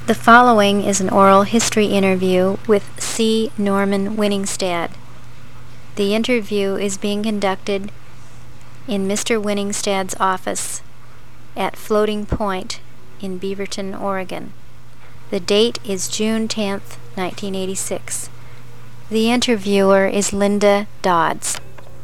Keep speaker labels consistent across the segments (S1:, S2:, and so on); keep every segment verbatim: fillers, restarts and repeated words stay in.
S1: The following is an oral history interview with C. Norman Winningstad. The interview is being conducted in Mister Winningstad's office at Floating Point in Beaverton, Oregon. The date is June tenth, nineteen eighty-six. The interviewer is Linda Dodds.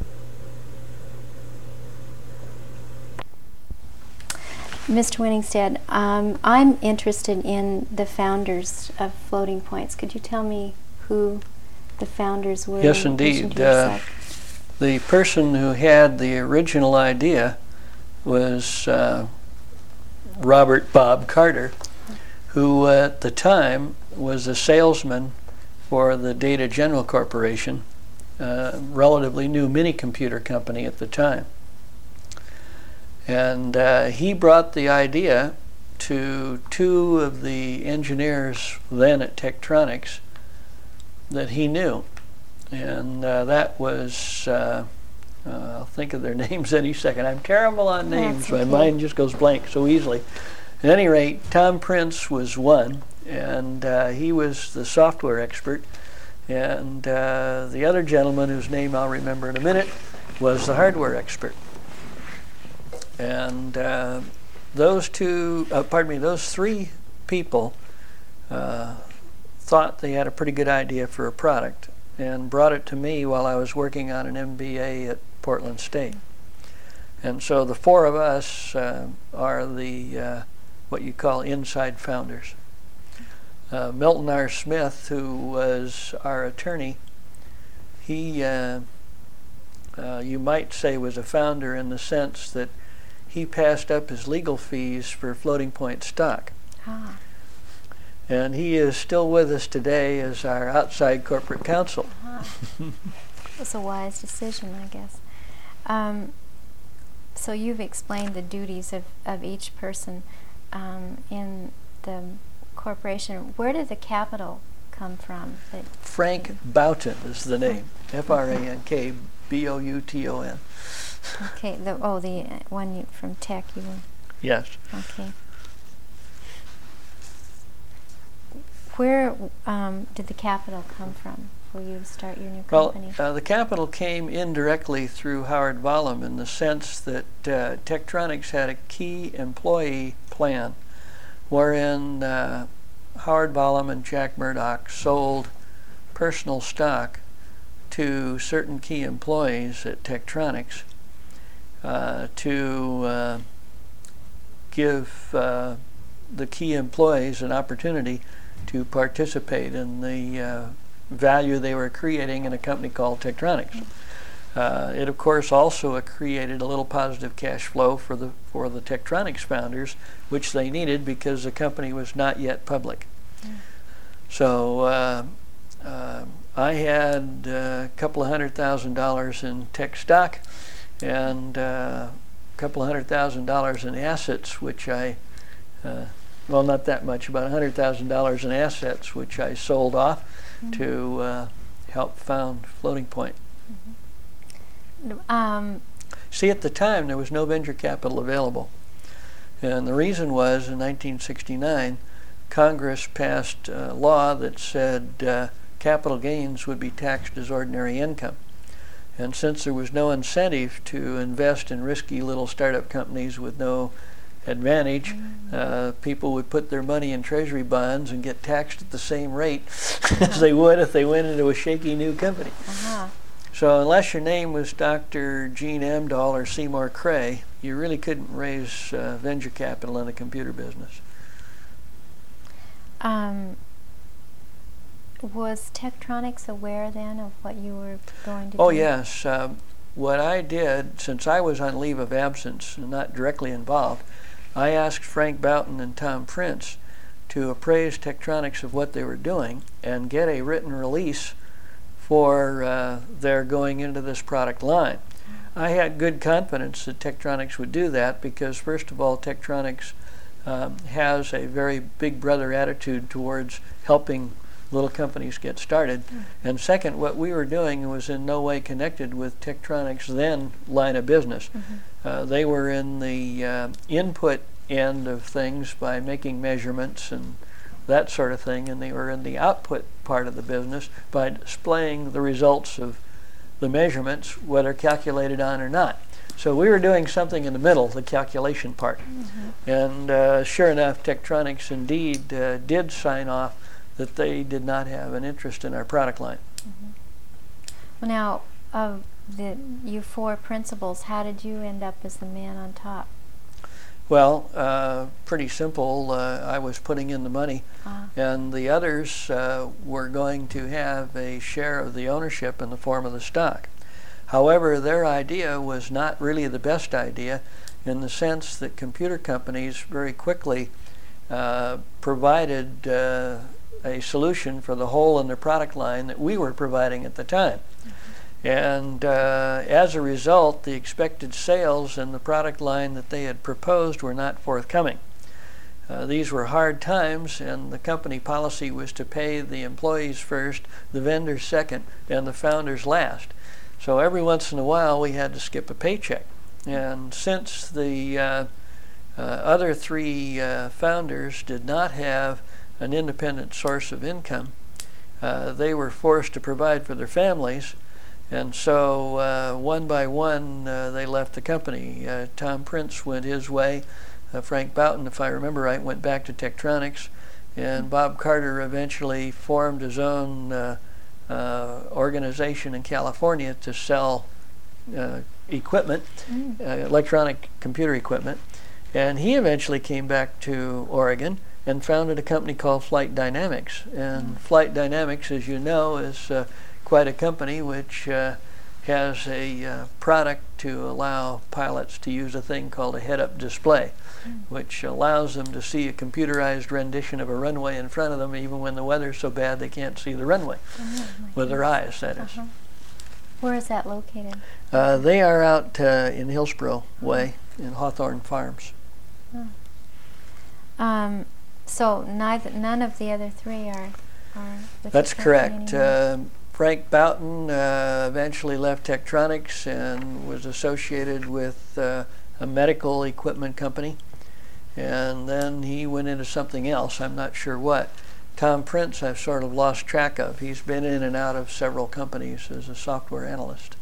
S1: Mister Winningstad, um, I'm interested in the founders of Floating Points. Could you tell me who the founders were?
S2: Yes, indeed. Uh, the person who had the original idea was uh, Robert Bob Carter, who at the time was a salesman for the Data General Corporation, a relatively new mini-computer company at the time. And uh, he brought the idea to two of the engineers then at Tektronix that he knew. And uh, that was, uh, uh, I'll think of their names any second. I'm terrible on names.
S1: Okay.
S2: My mind just goes blank so easily. At any rate, Tom Prince was one, and uh, he was the software expert. And uh, the other gentleman, whose name I'll remember in a minute, was the hardware expert. And uh, those two, uh, pardon me, those three people uh, thought they had a pretty good idea for a product and brought it to me while I was working on an M B A at Portland State. And so the four of us uh, are the, uh, what you call inside founders. Uh, Milton R. Smith, who was our attorney, he, uh, uh, you might say, was a founder in the sense that he passed up his legal fees for Floating Point stock.
S1: Ah.
S2: And he is still with us today as our outside corporate counsel.
S1: Uh-huh. That's a wise decision, I guess. Um, so you've explained the duties of, of each person um, in the corporation. Where did the capital come from? That
S2: Frank Boughton is the name. F R A N K B O U T O N.
S1: Okay, the, oh, the uh, one you, from Tech, you were...
S2: Yes.
S1: Okay. Where um, did the capital come from for you to start your new company?
S2: Well, uh, the capital came indirectly through Howard Vollum in the sense that uh, Tektronix had a key employee plan wherein uh, Howard Vollum and Jack Murdoch sold personal stock to certain key employees at Tektronix uh, to uh, give uh, the key employees an opportunity to participate in the uh, value they were creating in a company called Tektronix. Uh, it, of course, also uh, created a little positive cash flow for the for the Tektronix founders, which they needed because the company was not yet public. Mm. So uh, uh, I had uh, a couple of hundred thousand dollars in tech stock and uh, a couple of hundred thousand dollars in assets, which I uh, well, not that much, about one hundred thousand dollars in assets, which I sold off mm-hmm. to uh, help found Floating Point.
S1: Mm-hmm. Um,
S2: See, at the time, there was no venture capital available. And the reason was, in nineteen sixty-nine, Congress passed a law that said uh, capital gains would be taxed as ordinary income. And since there was no incentive to invest in risky little startup companies with no advantage, uh, people would put their money in treasury bonds and get taxed at the same rate as they would if they went into a shaky new company.
S1: Uh-huh.
S2: So unless your name was Doctor Gene Amdahl or Seymour Cray, you really couldn't raise uh, venture capital in the computer business.
S1: Um, was Tektronix aware then of what you were going to
S2: oh,
S1: do?
S2: Oh yes. Um, what I did, since I was on leave of absence and not directly involved, I asked Frank Boughton and Tom Prince to appraise Tektronix of what they were doing and get a written release for uh, their going into this product line. I had good confidence that Tektronix would do that because, first of all, Tektronix um, has a very big brother attitude towards helping little companies get started. Mm. And second, what we were doing was in no way connected with Tektronix then line of business. Mm-hmm. Uh, they were in the uh, input end of things by making measurements and that sort of thing, and they were in the output part of the business by displaying the results of the measurements, whether calculated on or not. So we were doing something in the middle, the calculation part. Mm-hmm. And uh, sure enough, Tektronix indeed uh, did sign off that they did not have an interest in our product line.
S1: Mm-hmm. Well, now, of the you four principals, how did you end up as the man on top?
S2: Well, uh, pretty simple. Uh, I was putting in the money, uh-huh. and the others uh, were going to have a share of the ownership in the form of the stock. However, their idea was not really the best idea, in the sense that computer companies very quickly uh, provided uh, a solution for the hole in their product line that we were providing at the time. Mm-hmm. And uh, as a result, the expected sales in the product line that they had proposed were not forthcoming. Uh, these were hard times, and the company policy was to pay the employees first, the vendors second, and the founders last. So every once in a while we had to skip a paycheck. And since the uh, uh, other three uh, founders did not have an independent source of income, uh, they were forced to provide for their families. And so uh, one by one uh, they left the company. Uh, Tom Prince went his way. Uh, Frank Boughton, if I remember right, went back to Tektronix. And Bob Carter eventually formed his own uh, Uh, organization in California to sell uh, equipment, mm. uh, electronic computer equipment, and he eventually came back to Oregon and founded a company called Flight Dynamics. And mm. Flight Dynamics, as you know, is uh, quite a company which uh, has a uh, product to allow pilots to use a thing called a head-up display, mm. which allows them to see a computerized rendition of a runway in front of them, even when the weather's so bad they can't see the runway, oh, with their eyes, that is.
S1: Uh-huh. Where is that located?
S2: Uh, they are out uh, in Hillsborough Way, oh. in Hawthorne Farms.
S1: Oh. Um, so neither, none of the other three are, are with
S2: That's
S1: the
S2: correct.
S1: Uh,
S2: Frank Boughton uh, eventually left Tektronix and was associated with uh, a medical equipment company, and then he went into something else. I'm not sure what. Tom Prince I've sort of lost track of. He's been in and out of several companies as a software analyst.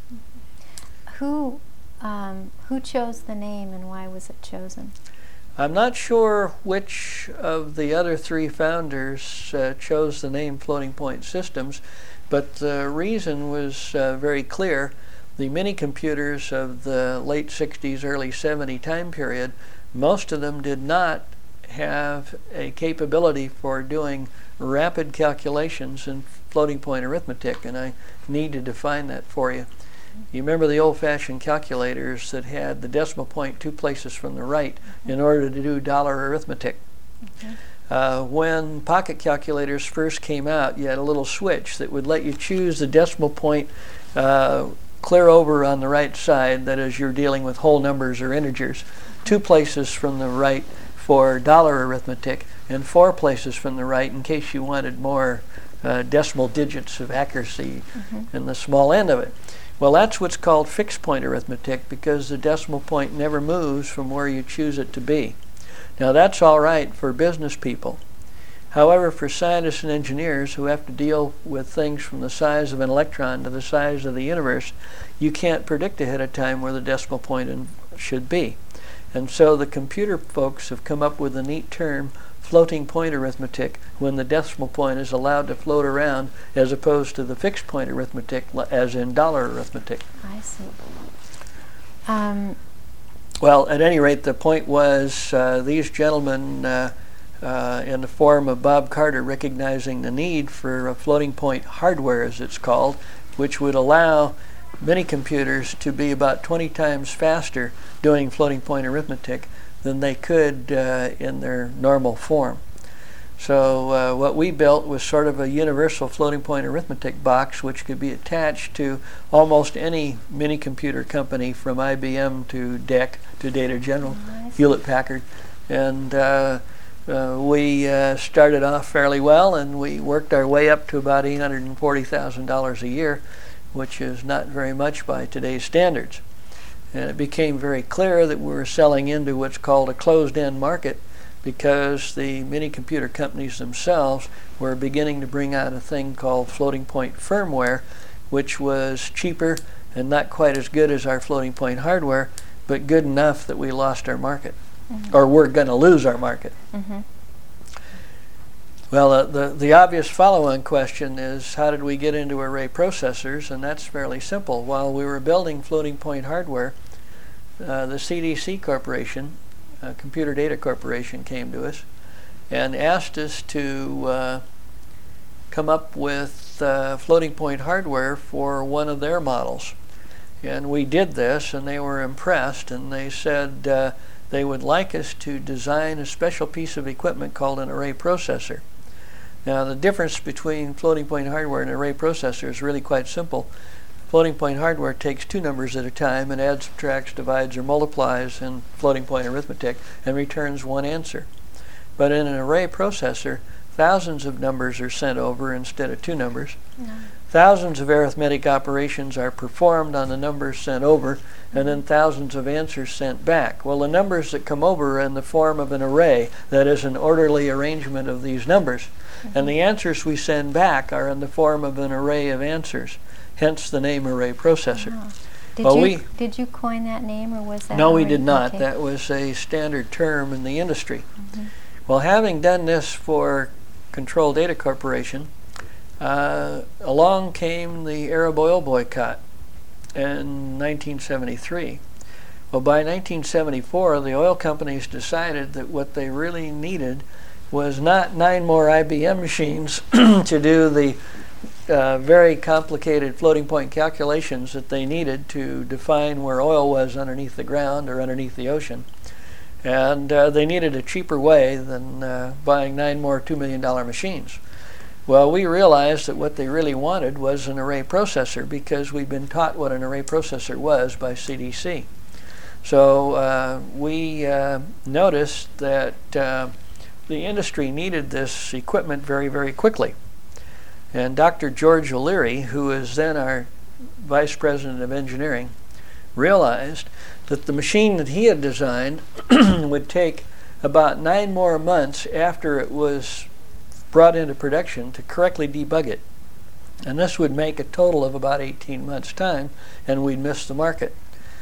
S1: Who, um, who chose the name, and why was it chosen?
S2: I'm not sure which of the other three founders uh, chose the name Floating Point Systems, but the reason was uh, very clear. The mini computers of the late sixties, early seventies time period, most of them did not have a capability for doing rapid calculations in floating point arithmetic, and I need to define that for you. You remember the old-fashioned calculators that had the decimal point two places from the right mm-hmm. in order to do dollar arithmetic. Mm-hmm. Uh, when pocket calculators first came out, you had a little switch that would let you choose the decimal point uh, clear over on the right side, that is, you're dealing with whole numbers or integers, two places from the right for dollar arithmetic, and four places from the right in case you wanted more uh, decimal digits of accuracy mm-hmm. in the small end of it. Well, that's what's called fixed point arithmetic, because the decimal point never moves from where you choose it to be. Now, that's all right for business people. However, for scientists and engineers who have to deal with things from the size of an electron to the size of the universe, you can't predict ahead of time where the decimal point in, should be. And so the computer folks have come up with a neat term, floating point arithmetic, when the decimal point is allowed to float around, as opposed to the fixed point arithmetic, as in dollar arithmetic.
S1: I see. Um,
S2: well, at any rate, the point was uh, these gentlemen, uh, uh, in the form of Bob Carter, recognizing the need for a floating point hardware, as it's called, which would allow mini computers to be about twenty times faster doing floating point arithmetic than they could uh, in their normal form. So uh, what we built was sort of a universal floating point arithmetic box, which could be attached to almost any mini computer company, from I B M to D E C to Data General, nice. Hewlett Packard. And uh, uh, we uh, started off fairly well, and we worked our way up to about eight hundred forty thousand dollars a year, which is not very much by today's standards. And it became very clear that we were selling into what's called a closed-end market, because the mini computer companies themselves were beginning to bring out a thing called floating point firmware, which was cheaper and not quite as good as our floating point hardware, but good enough that we lost our market, mm-hmm. or we're going to lose our market. Mm-hmm. Well, uh, the, the obvious follow-on question is, how did we get into array processors? And that's fairly simple. While we were building floating point hardware, uh, the C D C Corporation, uh, Computer Data Corporation, came to us and asked us to uh, come up with uh, floating point hardware for one of their models. And we did this, and they were impressed, and they said uh, they would like us to design a special piece of equipment called an array processor. Now, the difference between floating point hardware and an array processor is really quite simple. Floating point hardware takes two numbers at a time and adds, subtracts, divides, or multiplies in floating point arithmetic and returns one answer. But in an array processor, thousands of numbers are sent over instead of two numbers. No. Thousands of arithmetic operations are performed on the numbers sent over, and then thousands of answers sent back. Well, the numbers that come over are in the form of an array, that is an orderly arrangement of these numbers. Mm-hmm. And the answers we send back are in the form of an array of answers, hence the name array processor.
S1: Oh. Did,
S2: well,
S1: you,
S2: we,
S1: did you coin that name, or was that
S2: No,
S1: already?
S2: we did not.
S1: Okay.
S2: That was a standard term in the industry.
S1: Mm-hmm.
S2: Well, having done this for Control Data Corporation, uh, along came the Arab oil boycott in nineteen seventy-three. Well, by nineteen seventy-four, the oil companies decided that what they really needed was not nine more I B M machines to do the uh, very complicated floating point calculations that they needed to define where oil was underneath the ground or underneath the ocean. And uh, they needed a cheaper way than uh, buying nine more two million dollar machines. Well, we realized that what they really wanted was an array processor, because we'd been taught what an array processor was by C D C. So uh, we uh, noticed that uh, the industry needed this equipment very, very quickly. And Doctor George O'Leary, who was then our Vice President of Engineering, realized that the machine that he had designed would take about nine more months after it was brought into production to correctly debug it. And this would make a total of about eighteen months' time, and we'd miss the market.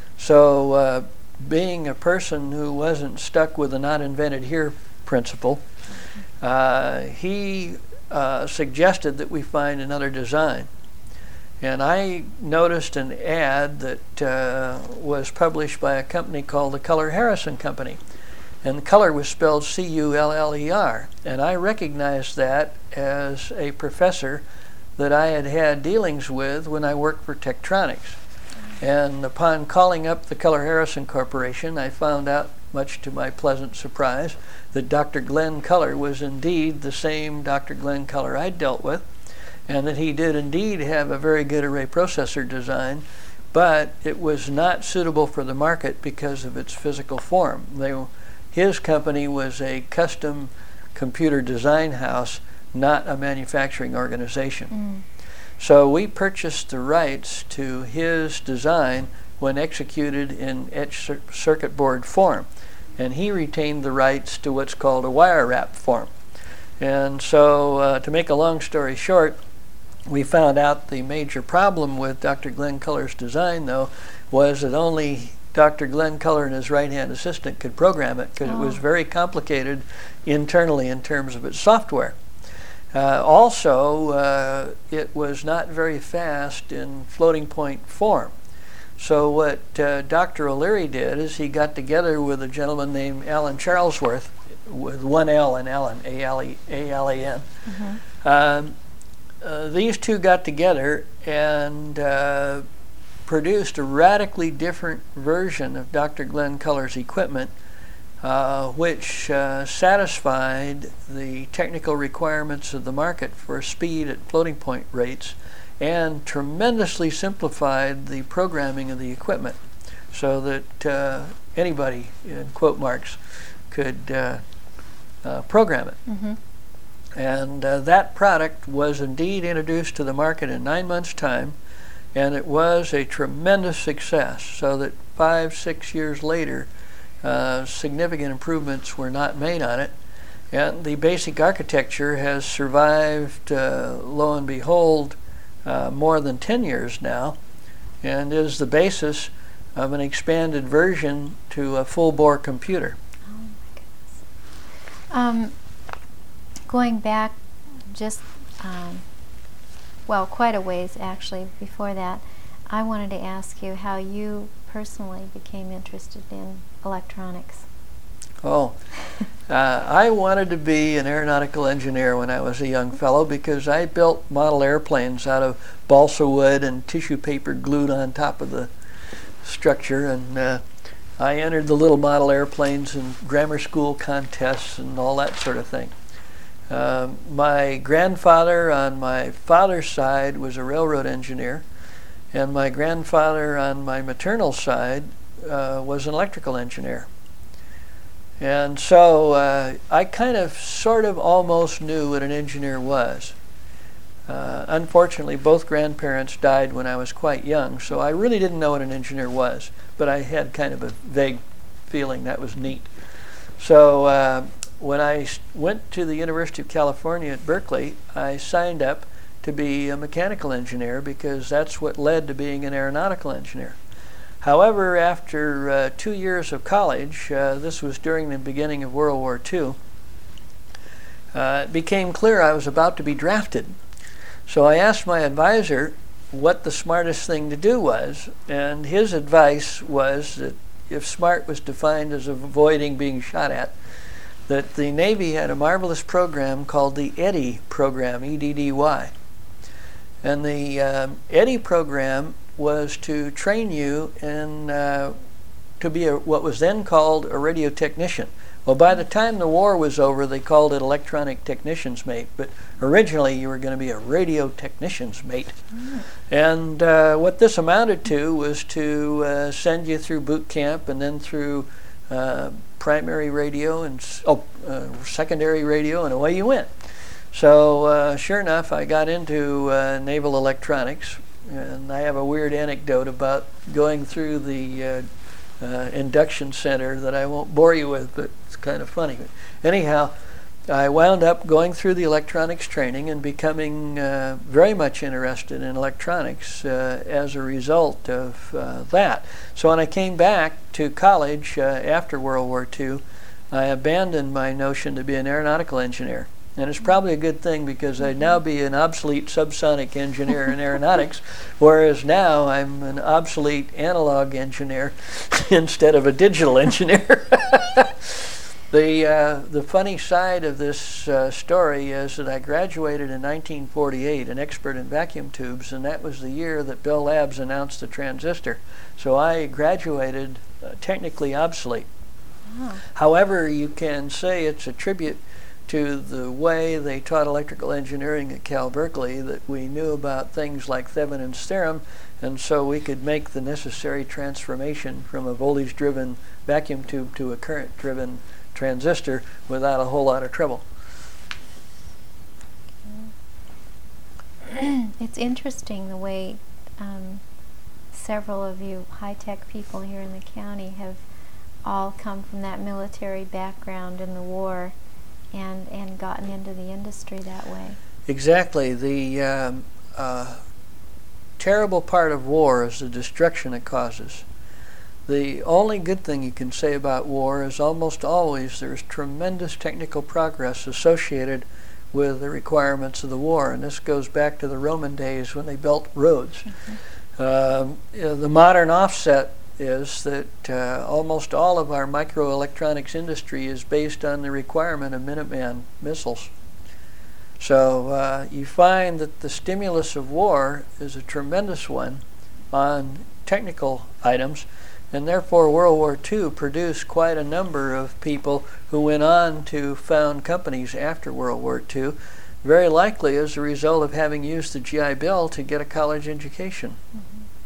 S2: So uh, being a person who wasn't stuck with the not invented here principle, uh, he uh, suggested that we find another design. And I noticed an ad that uh, was published by a company called the Culler Harrison Company. And Culler was spelled C U L L E R. And I recognized that as a professor that I had had dealings with when I worked for Tektronix. And upon calling up the Culler Harrison Corporation, I found out, much to my pleasant surprise, that Doctor Glenn Culler was indeed the same Doctor Glenn Culler I'd dealt with, and that he did indeed have a very good array processor design, but it was not suitable for the market because of its physical form. They, his company was a custom computer design house, not a manufacturing organization. Mm. So we purchased the rights to his design when executed in etched cir circuit board form, and he retained the rights to what's called a wire wrap form. And so uh, to make a long story short, we found out the major problem with Doctor Glenn Culler's design, though, was that only Doctor Glenn Culler and his right-hand assistant could program it, because oh. it was very complicated internally in terms of its software. Uh, also, uh, it was not very fast in floating point form. So what uh, Doctor O'Leary did is he got together with a gentleman named Alan Charlesworth, with one L in Alan, A L E A L A N. Mm-hmm. um, uh, these two got together and uh, produced a radically different version of Doctor Glenn Culler's equipment, uh, which uh, satisfied the technical requirements of the market for speed at floating point rates, and tremendously simplified the programming of the equipment, so that uh, anybody, in quote marks, could uh, uh, program it. Mm-hmm. And uh, that product was indeed introduced to the market in nine months' time, and it was a tremendous success, so that five, six years later, uh, significant improvements were not made on it. And the basic architecture has survived, uh, lo and behold, uh, more than ten years now, and is the basis of an expanded version to a full-bore computer.
S1: Oh my goodness. Um, going back just, um, well, quite a ways actually before that, I wanted to ask you how you personally became interested in electronics.
S2: Oh, uh, I wanted to be an aeronautical engineer when I was a young fellow because I built model airplanes out of balsa wood and tissue paper glued on top of the structure, and uh, I entered the little model airplanes in grammar school contests and all that sort of thing. Uh, my grandfather on my father's side was a railroad engineer, and my grandfather on my maternal side uh, was an electrical engineer. And so uh, I kind of sort of almost knew what an engineer was. Uh, unfortunately, both grandparents died when I was quite young, so I really didn't know what an engineer was, but I had kind of a vague feeling that was neat. So uh, when I went to the University of California at Berkeley, I signed up to be a mechanical engineer because that's what led to being an aeronautical engineer. However, after uh, two years of college, uh, this was during the beginning of World War Two, uh, it became clear I was about to be drafted. So I asked my advisor what the smartest thing to do was, and his advice was that if smart was defined as avoiding being shot at, that the Navy had a marvelous program called the EDDY program, E D D Y. And the um, EDDY program was to train you in uh, to be a, what was then called a radio technician. Well, by the time the war was over, they called it electronic technician's mate, but originally you were going to be a radio technician's mate. Mm. And uh, what this amounted to was to uh, send you through boot camp and then through uh, primary radio and oh, uh, secondary radio, and away you went. So uh, sure enough, I got into uh, naval electronics. And I have a weird anecdote about going through the uh, uh, induction center that I won't bore you with, but it's kind of funny. Anyhow, I wound up going through the electronics training and becoming uh, very much interested in electronics uh, as a result of uh, that. So when I came back to college uh, after World War Two, I abandoned my notion to be an aeronautical engineer. And it's probably a good thing because I'd now be an obsolete subsonic engineer in aeronautics, whereas now I'm an obsolete analog engineer instead of a digital engineer. the uh, the funny side of this uh, story is that I graduated in nineteen forty-eight, an expert in vacuum tubes, and that was the year that Bell Labs announced the transistor. So I graduated uh, technically obsolete. Oh. However, you can say it's a tribute to the way they taught electrical engineering at Cal Berkeley, that we knew about things like Thevenin's theorem, and so we could make the necessary transformation from a voltage-driven vacuum tube to a current-driven transistor without a whole lot of trouble.
S1: It's interesting the way um, several of you high-tech people here in the county have all come from that military background in the war and and gotten into the industry that way.
S2: Exactly. The um, uh, terrible part of war is the destruction it causes. The only good thing you can say about war is almost always there's tremendous technical progress associated with the requirements of the war, and this goes back to the Roman days when they built roads. Mm-hmm. um, you know, the modern offset is that uh, almost all of our microelectronics industry is based on the requirement of Minuteman missiles. So uh, you find that the stimulus of war is a tremendous one on technical items, and therefore World War Two produced quite a number of people who went on to found companies after World War Two, very likely as a result of having used the G I Bill to get a college education. Mm-hmm.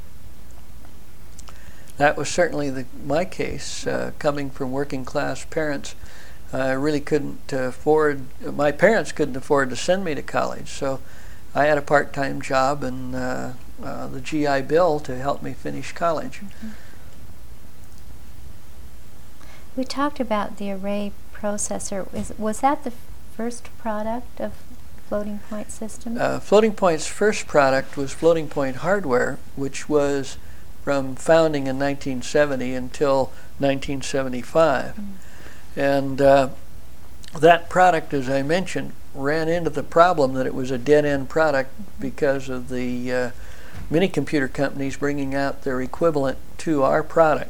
S2: That was certainly the, my case, uh, coming from working class parents. I uh, really couldn't uh, afford, my parents couldn't afford to send me to college, so I had a part-time job and uh, uh, the G I Bill to help me finish college.
S1: Mm-hmm. We talked about the array processor. Is, was that the first product of Floating Point Systems?
S2: Uh, Floating Point's first product was Floating Point Hardware, which was from founding in nineteen seventy until nineteen seventy-five. Mm. And uh, that product, as I mentioned, ran into the problem that it was a dead-end product mm-hmm. because of the uh, many computer companies bringing out their equivalent to our product.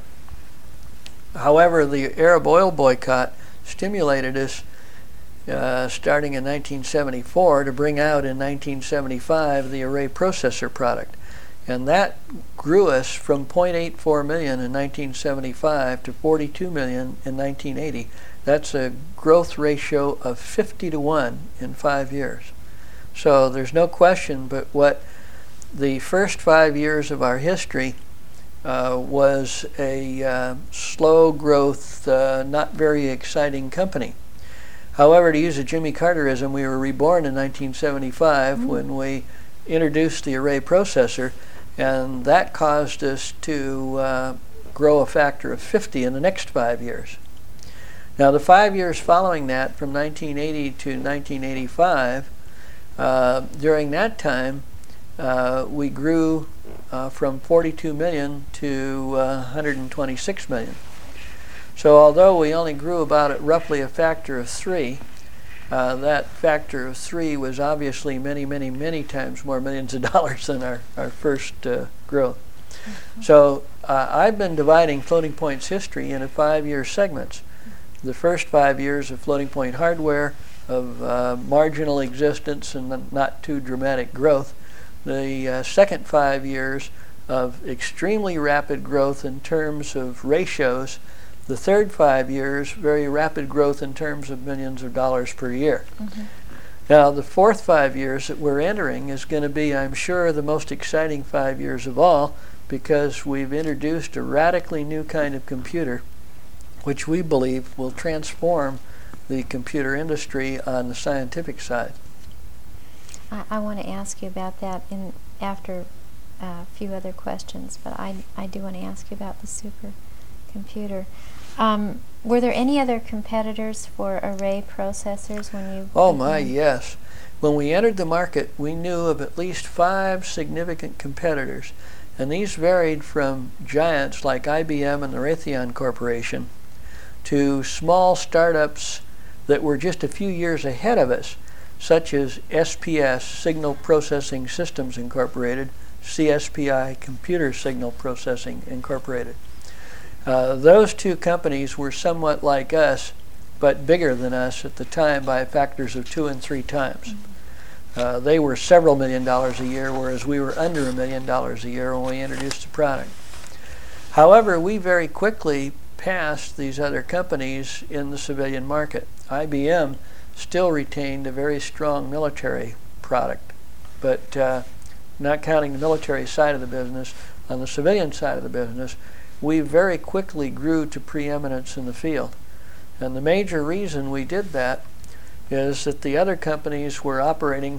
S2: However, the Arab oil boycott stimulated us uh, starting in nineteen seventy-four to bring out in nineteen seventy-five the array processor product. And that grew us from zero point eight four million in nineteen seventy-five to forty-two million in nineteen eighty. That's a growth ratio of fifty to one in five years. So there's no question but what the first five years of our history uh, was a uh, slow growth, uh, not very exciting company. However, to use a Jimmy Carterism, we were reborn in nineteen seventy-five mm-hmm. when we introduced the array processor, and that caused us to uh, grow a factor of fifty in the next five years. Now, the five years following that, from nineteen eighty to nineteen eighty-five, uh, during that time, uh, we grew uh, from forty-two million to uh, one hundred twenty-six million. So although we only grew about at roughly a factor of three, uh, that factor of three was obviously many, many, many times more millions of dollars than our, our first uh, growth. Mm-hmm. So uh, I've been dividing Floating Point's history into five-year segments. The first five years of Floating Point Hardware, of uh, marginal existence and not too dramatic growth. The uh, second five years of extremely rapid growth in terms of ratios. The third five years, very rapid growth in terms of millions of dollars per year. Mm-hmm. Now, the fourth five years that we're entering is going to be, I'm sure, the most exciting five years of all, because we've introduced a radically new kind of computer, which we believe will transform the computer industry on the scientific side.
S1: I, I want to ask you about that in after uh, a few other questions, but I, I do want to ask you about the supercomputer. Um, were there any other competitors for array processors when you...
S2: Oh my, yes. When we entered the market, we knew of at least five significant competitors, and these varied from giants like I B M and the Raytheon Corporation to small startups that were just a few years ahead of us, such as S P S, Signal Processing Systems Incorporated, C S P I, Computer Signal Processing Incorporated. Uh, those two companies were somewhat like us, but bigger than us at the time by factors of two and three times. Uh, they were several million dollars a year, whereas we were under a million dollars a year when we introduced the product. However, we very quickly passed these other companies in the civilian market. I B M still retained a very strong military product, but uh, not counting the military side of the business, on the civilian side of the business, we very quickly grew to preeminence in the field. And the major reason we did that is that the other companies were operating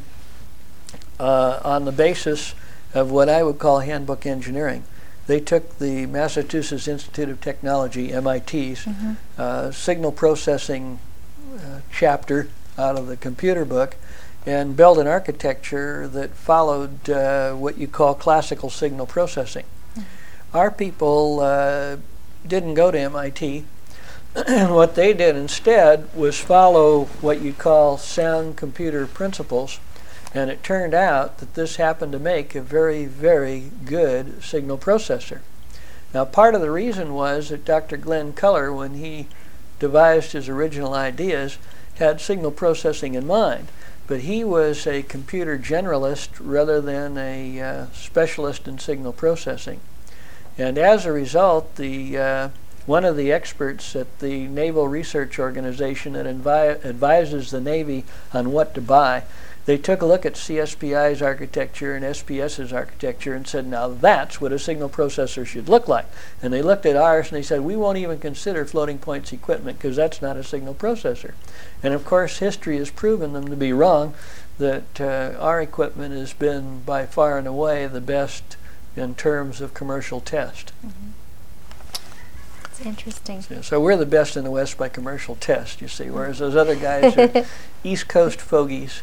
S2: uh, on the basis of what I would call handbook engineering. They took the Massachusetts Institute of Technology, M I T's, mm-hmm. uh, signal processing uh, chapter out of the computer book and built an architecture that followed uh, what you call classical signal processing. Mm-hmm. Our people uh, didn't go to M I T. What they did instead was follow what you call sound computer principles, and it turned out that this happened to make a very, very good signal processor. Now, part of the reason was that Doctor Glenn Culler, when he devised his original ideas, had signal processing in mind, but he was a computer generalist rather than a uh, specialist in signal processing. And as a result, the uh, one of the experts at the Naval Research Organization that advi- advises the Navy on what to buy, they took a look at C S P I's architecture and S P S's architecture and said, now that's what a signal processor should look like. And they looked at ours and they said, we won't even consider Floating Point's equipment because that's not a signal processor. And of course, history has proven them to be wrong, that uh, our equipment has been by far and away the best in terms of commercial test.
S1: Mm-hmm. It's interesting.
S2: So, so we're the best in the West by commercial test, you see, whereas those other guys are East Coast fogies.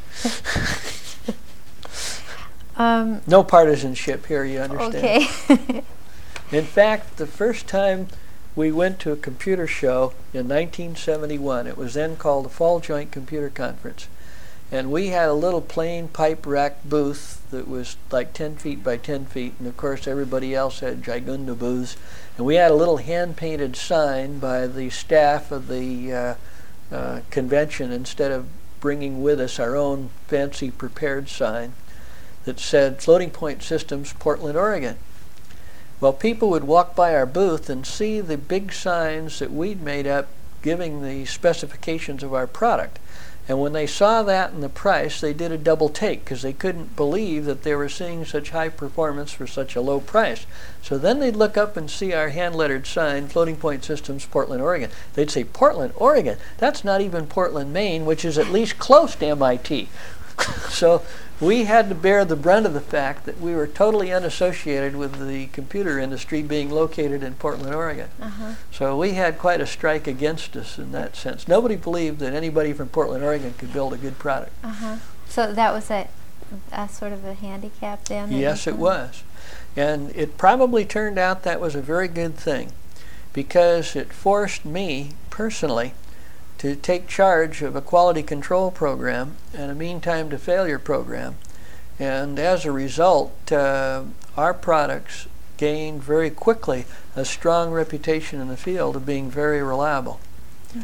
S2: um, no partisanship here, you understand.
S1: Okay.
S2: In fact, the first time we went to a computer show in nineteen seventy-one, it was then called the Fall Joint Computer Conference, and we had a little plain pipe rack booth that was like ten feet by ten feet, and of course everybody else had gigunda booths, and we had a little hand-painted sign by the staff of the uh, uh, convention instead of bringing with us our own fancy prepared sign that said Floating Point Systems, Portland, Oregon. Well, people would walk by our booth and see the big signs that we'd made up giving the specifications of our product. And when they saw that and the price, they did a double take because they couldn't believe that they were seeing such high performance for such a low price. So then they'd look up and see our hand-lettered sign, Floating Point Systems, Portland, Oregon. They'd say, Portland, Oregon? That's not even Portland, Maine, which is at least close to M I T. So we had to bear the brunt of the fact that we were totally unassociated with the computer industry being located in Portland, Oregon. Uh-huh. So we had quite a strike against us in that sense. Nobody believed that anybody from Portland, Oregon could build a good product.
S1: Uh-huh. So that was a, a sort of a handicap then?
S2: Yes, it was. And it probably turned out that was a very good thing because it forced me personally to take charge of a quality control program and a mean time to failure program. And as a result, uh, our products gained very quickly a strong reputation in the field of being very reliable. Mm.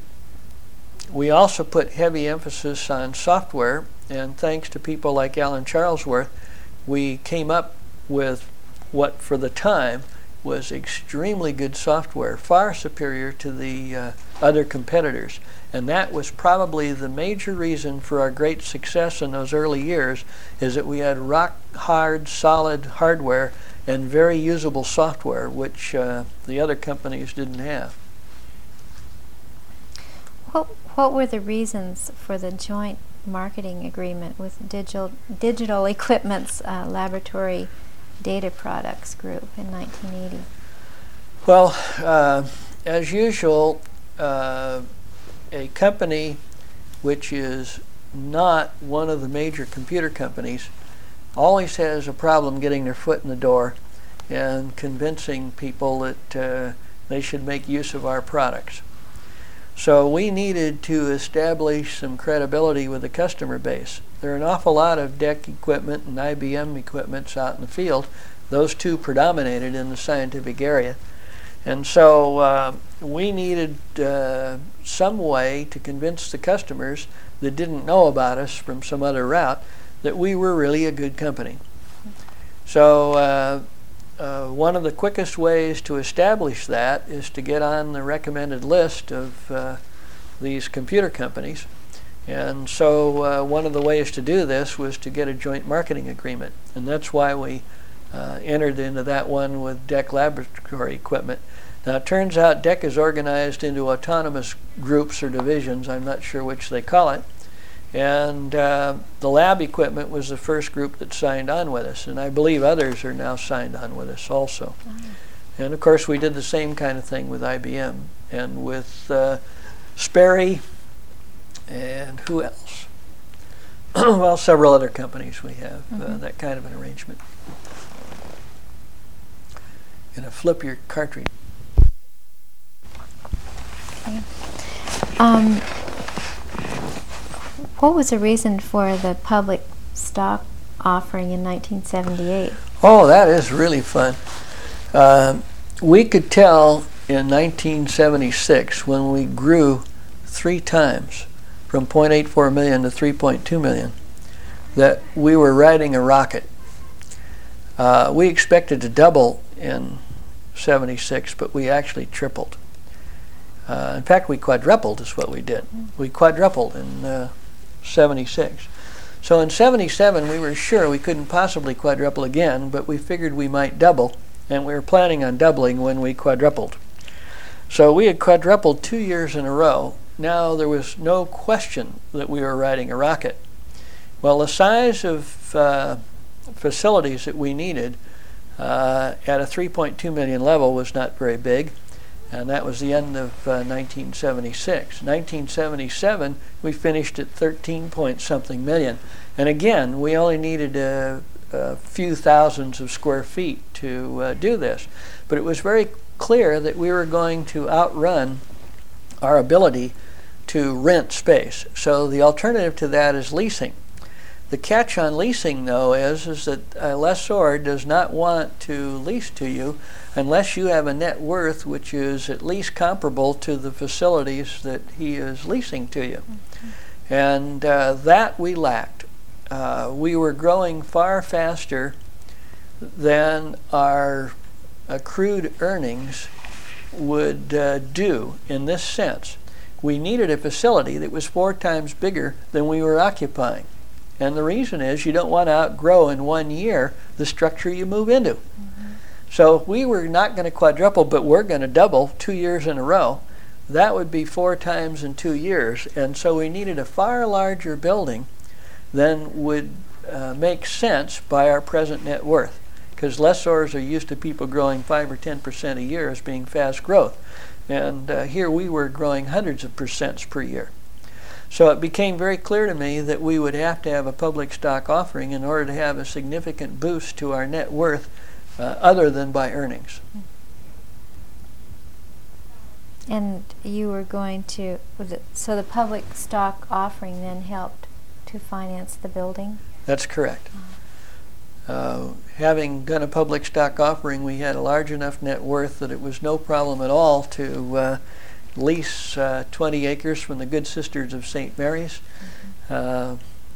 S2: We also put heavy emphasis on software, and thanks to people like Alan Charlesworth, we came up with what for the time was extremely good software, far superior to the uh, other competitors. And that was probably the major reason for our great success in those early years, is that we had rock hard, solid hardware and very usable software, which uh, the other companies didn't have.
S1: What, what were the reasons for the joint marketing agreement with Digital, Digital Equipment's uh, Laboratory Data Products Group in nineteen eighty?
S2: Well, uh, as usual, uh, a company which is not one of the major computer companies always has a problem getting their foot in the door and convincing people that uh, they should make use of our products. So we needed to establish some credibility with the customer base. There are an awful lot of D E C equipment and I B M equipments out in the field. Those two predominated in the scientific area. And so uh, we needed uh, some way to convince the customers that didn't know about us from some other route that we were really a good company. So uh, uh, one of the quickest ways to establish that is to get on the recommended list of uh, these computer companies. And so uh, one of the ways to do this was to get a joint marketing agreement. And that's why we uh, entered into that one with D E C Laboratory Equipment. Now it turns out D E C is organized into autonomous groups or divisions. I'm not sure which they call it. And uh, the lab equipment was the first group that signed on with us. And I believe others are now signed on with us also. Mm-hmm. And of course we did the same kind of thing with I B M and with uh, Sperry. And who else? Well, several other companies we have mm-hmm. uh, that kind of an arrangement. Gonna flip your cartridge.
S1: Okay. Um, what was the reason for the public stock offering in nineteen seventy-eight?
S2: Oh, that is really fun. Uh, we could tell in nineteen seventy-six when we grew three times from zero point eight four million to three point two million, that we were riding a rocket. Uh, we expected to double in seventy-six, but we actually tripled. Uh, in fact, we quadrupled is what we did. We quadrupled in uh, seventy-six. So in seventy-seven, we were sure we couldn't possibly quadruple again, but we figured we might double, and we were planning on doubling when we quadrupled. So we had quadrupled two years in a row. Now there was no question that we were riding a rocket. Well, the size of uh, facilities that we needed uh, at a three point two million level was not very big, And that was the end of uh, nineteen seventy-six. nineteen seventy-seven, we finished at thirteen point something million. And again, we only needed a, a few thousands of square feet to uh, do this. But it was very clear that we were going to outrun our ability to rent space. So the alternative to that is leasing. The catch on leasing, though, is, is that a lessor does not want to lease to you unless you have a net worth which is at least comparable to the facilities that he is leasing to you. Mm-hmm. And uh, that we lacked. Uh, we were growing far faster than our accrued earnings would uh, do in this sense. We needed a facility that was four times bigger than we were occupying. And the reason is you don't want to outgrow in one year the structure you move into. Mm-hmm. So if we were not going to quadruple, but we're going to double two years in a row, that would be four times in two years. And so we needed a far larger building than would uh, make sense by our present net worth. Because lessors are used to people growing five or ten percent a year as being fast growth. And uh, here we were growing hundreds of percents per year. So it became very clear to me that we would have to have a public stock offering in order to have a significant boost to our net worth uh, other than by earnings.
S1: And you were going to, was it, so the public stock offering then helped to finance the building?
S2: That's correct. Uh, having done a public stock offering, we had a large enough net worth that it was no problem at all to uh, lease uh, twenty acres from the Good Sisters of Saint Mary's. Mm-hmm. uh,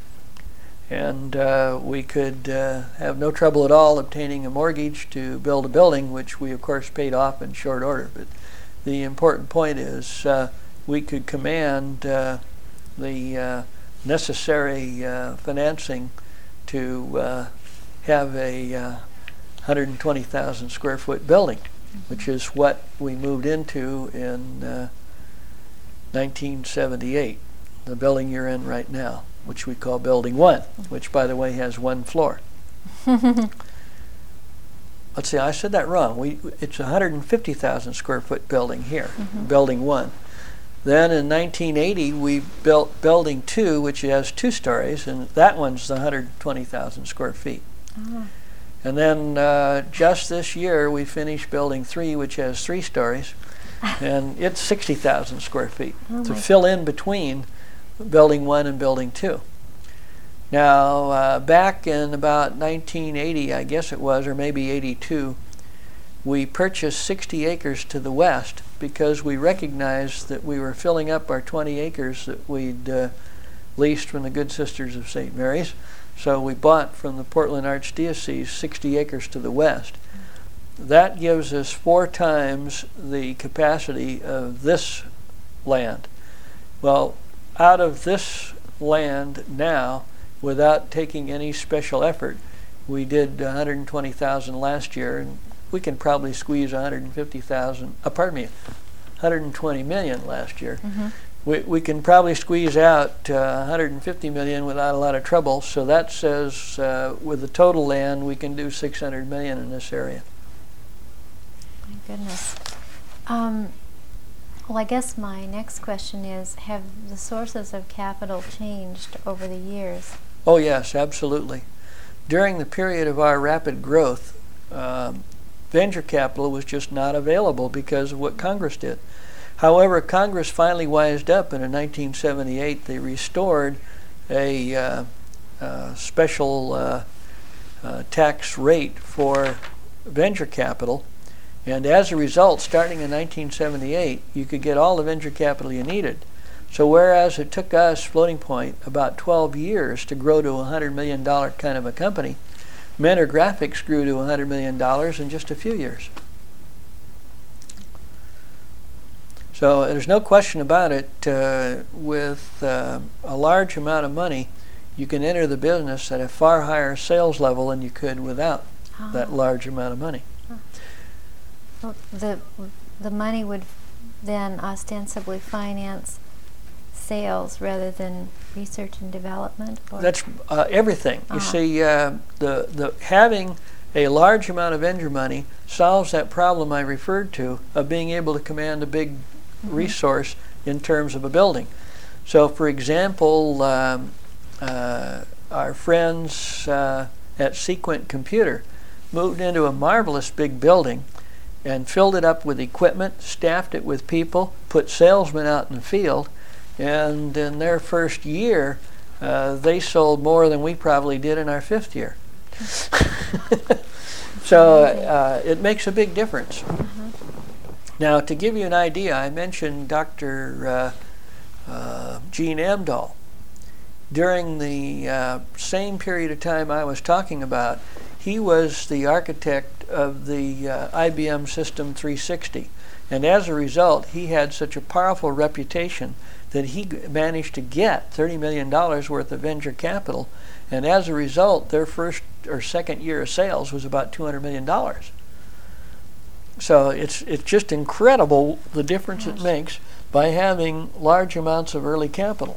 S2: and uh, we could uh, have no trouble at all obtaining a mortgage to build a building, which we of course paid off in short order. But the important point is uh, we could command uh, the uh, necessary uh, financing to uh, have a uh, one hundred twenty thousand square foot building, which is what we moved into in uh, nineteen seventy-eight, the building you're in right now, which we call Building One, which, by the way, has one floor. Let's see, I said that wrong. We It's a one hundred fifty thousand square foot building here, mm-hmm. Building One. Then in nineteen eighty, we built Building Two, which has two stories, and that one's one hundred twenty thousand square feet. Oh. And then uh, just this year, we finished Building Three, which has three stories, and it's sixty thousand square feet oh to fill in between Building One and Building Two. Now, uh, back in about nineteen eighty, I guess it was, or maybe eighty-two, we purchased sixty acres to the west because we recognized that we were filling up our twenty acres that we'd uh, leased from the Good Sisters of Saint Mary's. So we bought from the Portland Archdiocese sixty acres to the west. That gives us four times the capacity of this land. Well, out of this land now, without taking any special effort, we did one hundred twenty thousand last year, and we can probably squeeze one hundred fifty thousand, uh, pardon me, one hundred twenty million last year. Mm-hmm. We, we can probably squeeze out uh, one hundred fifty million without a lot of trouble. So that says uh, with the total land, we can do six hundred million in this area.
S1: My goodness. Um, well, I guess my next question is, have the sources of capital changed over the years?
S2: Oh, yes, absolutely. During the period of our rapid growth, um, venture capital was just not available because of what Congress did. However, Congress finally wised up, and in nineteen seventy-eight they restored a uh, uh, special uh, uh, tax rate for venture capital. And as a result, starting in nineteen seventy-eight, you could get all the venture capital you needed. So whereas it took us, Floating Point, about twelve years to grow to a one hundred million dollars kind of a company, Mentor Graphics grew to one hundred million dollars in just a few years. So there's no question about it. Uh, with uh, a large amount of money, you can enter the business at a far higher sales level than you could without oh. that large amount of money.
S1: Oh. Well, the the money would then ostensibly finance sales rather than research and development? Or?
S2: That's uh, everything. Uh-huh. You see, uh, the the having a large amount of venture money solves that problem I referred to of being able to command a big mm-hmm. resource in terms of a building. So, for example, um, uh, our friends uh, at Sequent Computer moved into a marvelous big building and filled it up with equipment, staffed it with people, put salesmen out in the field, and in their first year, uh, they sold more than we probably did in our fifth year. So uh, it makes a big difference. Mm-hmm. Now, to give you an idea, I mentioned Doctor Uh, uh, Gene Amdahl. During the uh, same period of time I was talking about, he was the architect of the uh, I B M System three sixty. And as a result, he had such a powerful reputation that he g- managed to get thirty million dollars worth of venture capital. And as a result, their first or second year of sales was about two hundred million dollars. So it's it's just incredible the difference yes. it makes by having large amounts of early capital.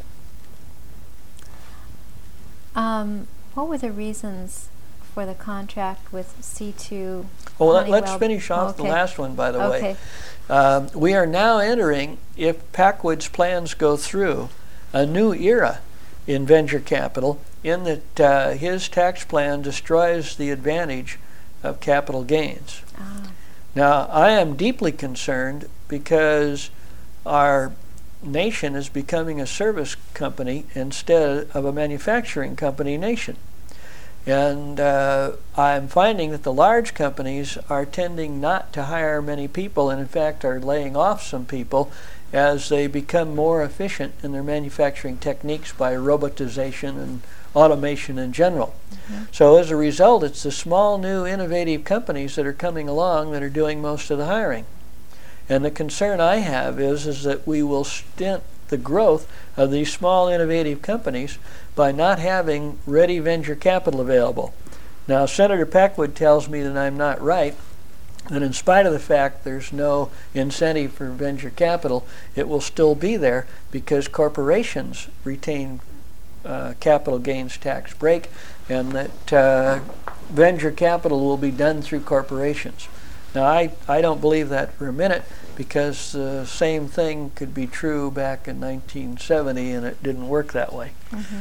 S1: Um, what were the reasons for the contract with C two?
S2: Well, let, let's finish off okay. the last one, by the
S1: okay.
S2: way. Um, we are now entering, if Packwood's plans go through, a new era in venture capital, in that uh, his tax plan destroys the advantage of capital gains. Ah. Now, I am deeply concerned because our nation is becoming a service company instead of a manufacturing company nation. And uh, I'm finding that the large companies are tending not to hire many people, and in fact are laying off some people as they become more efficient in their manufacturing techniques by robotization and automation in general. Mm-hmm. So as a result, it's the small, new, innovative companies that are coming along that are doing most of the hiring. And the concern I have is, is that we will stint the growth of these small, innovative companies by not having ready venture capital available. Now, Senator Packwood tells me that I'm not right, that in spite of the fact there's no incentive for venture capital, it will still be there because corporations retain uh, capital gains tax break, and that uh, venture capital will be done through corporations. Now, I, I don't believe that for a minute, because the same thing could be true back in nineteen seventy, and it didn't work that way.
S1: Mm-hmm.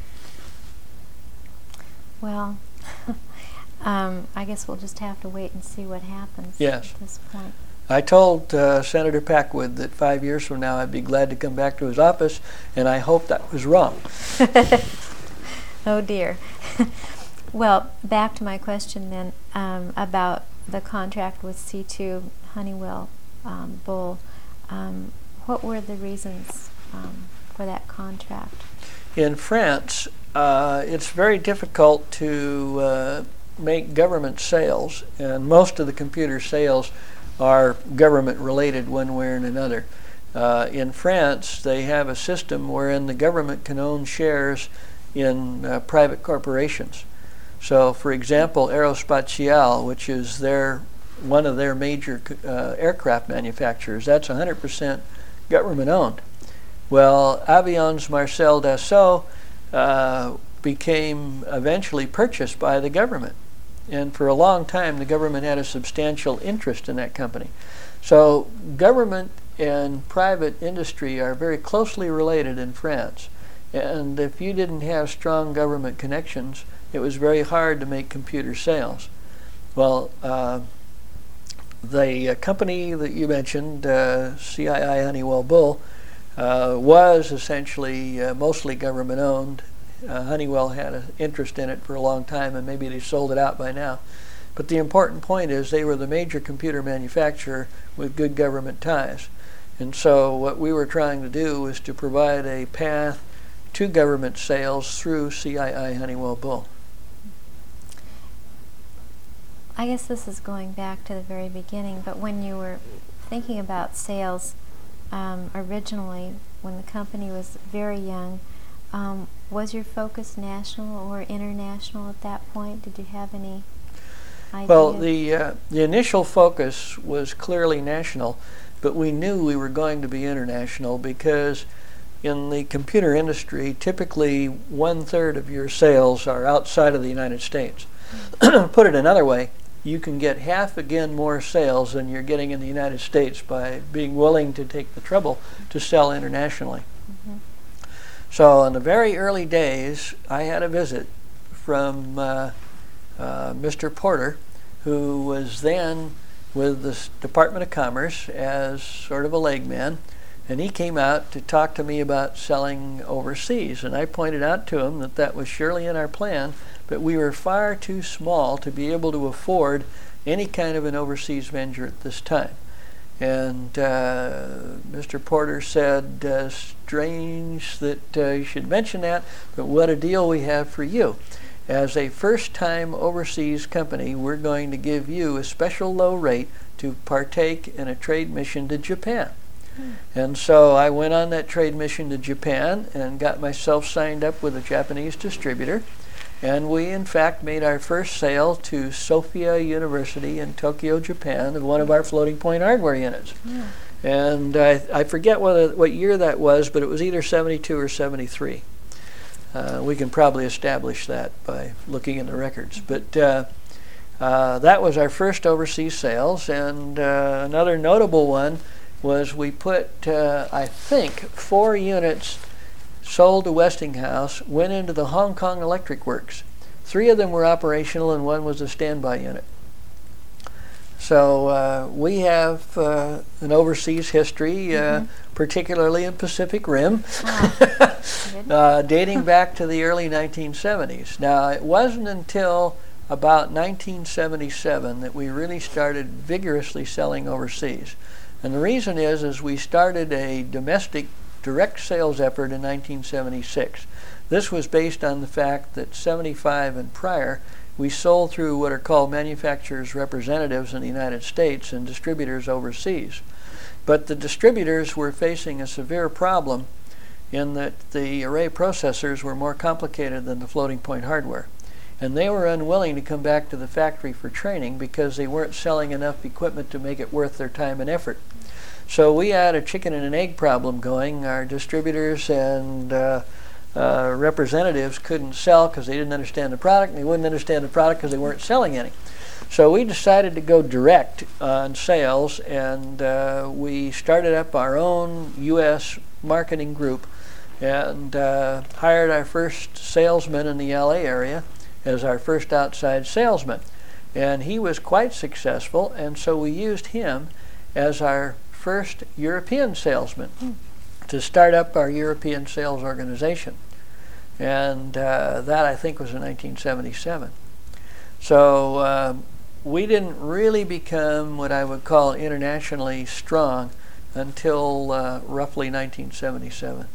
S1: Well, um, I guess we'll just have to wait and see what happens
S2: yes.
S1: at this point.
S2: I told uh, Senator Packwood that five years from now I'd be glad to come back to his office, and I hope that was wrong.
S1: Oh, dear. Well, back to my question then um, about the contract with C two Honeywell um, Bull. Um, what were the reasons um, for that contract?
S2: In France, uh, it's very difficult to uh, make government sales, and most of the computer sales are government related one way or another. Uh, in France, they have a system wherein the government can own shares in uh, private corporations. So, for example, Aerospatiale, which is their one of their major uh, aircraft manufacturers, that's one hundred percent government owned. Well, Avions Marcel Dassault uh, became eventually purchased by the government, and for a long time the government had a substantial interest in that company. So government and private industry are very closely related in France, and if you didn't have strong government connections, it was very hard to make computer sales. Well, uh, the uh, company that you mentioned, uh, C I I Honeywell Bull, uh, was essentially uh, mostly government owned. Uh, Honeywell had an interest in it for a long time, and maybe they sold it out by now. But the important point is they were the major computer manufacturer with good government ties. And so what we were trying to do was to provide a path to government sales through C I I Honeywell Bull.
S1: I guess this is going back to the very beginning, but when you were thinking about sales um, originally, when the company was very young, um, was your focus national or international at that point? Did you have any idea?
S2: Well, the, uh, the initial focus was clearly national, but we knew we were going to be international because in the computer industry, typically one-third of your sales are outside of the United States. Put it another way, you can get half again more sales than you're getting in the United States by being willing to take the trouble to sell internationally. Mm-hmm. So in the very early days, I had a visit from uh, uh, Mister Porter, who was then with the Department of Commerce as sort of a leg man, and he came out to talk to me about selling overseas. And I pointed out to him that that was surely in our plan, but we were far too small to be able to afford any kind of an overseas venture at this time. And uh, Mister Porter said, uh, strange that uh, you should mention that, but what a deal we have for you. As a first-time overseas company, we're going to give you a special low rate to partake in a trade mission to Japan. Mm. And so I went on that trade mission to Japan and got myself signed up with a Japanese distributor. And we, in fact, made our first sale to Sophia University in Tokyo, Japan, of one of our floating point hardware units. Yeah. And I, I forget whether, what year that was, but it was either seventy-two or seventy-three. Uh, we can probably establish that by looking in the records. But uh, uh, that was our first overseas sales. And uh, another notable one was we put, uh, I think, four units sold to Westinghouse, went into the Hong Kong Electric Works. Three of them were operational and one was a standby unit. So uh, we have uh, an overseas history, uh, mm-hmm. particularly in Pacific Rim, wow. uh, dating back to the early nineteen seventies. Now, it wasn't until about nineteen seventy-seven that we really started vigorously selling overseas. And the reason is, is we started a domestic direct sales effort in nineteen seventy-six. This was based on the fact that seventy-five and prior, we sold through what are called manufacturers' representatives in the United States and distributors overseas. But the distributors were facing a severe problem in that the array processors were more complicated than the floating point hardware. And they were unwilling to come back to the factory for training because they weren't selling enough equipment to make it worth their time and effort. So we had a chicken and an egg problem going. Our distributors and uh, uh, representatives couldn't sell because they didn't understand the product, and they wouldn't understand the product because they weren't selling any. So we decided to go direct on sales, and uh, we started up our own U S marketing group and uh, hired our first salesman in the L A area as our first outside salesman. And he was quite successful, and so we used him as our first European salesman mm. to start up our European sales organization. And uh, that, I think, was in nineteen seventy-seven. So uh, we didn't really become what I would call internationally strong until uh, roughly nineteen seventy-seven.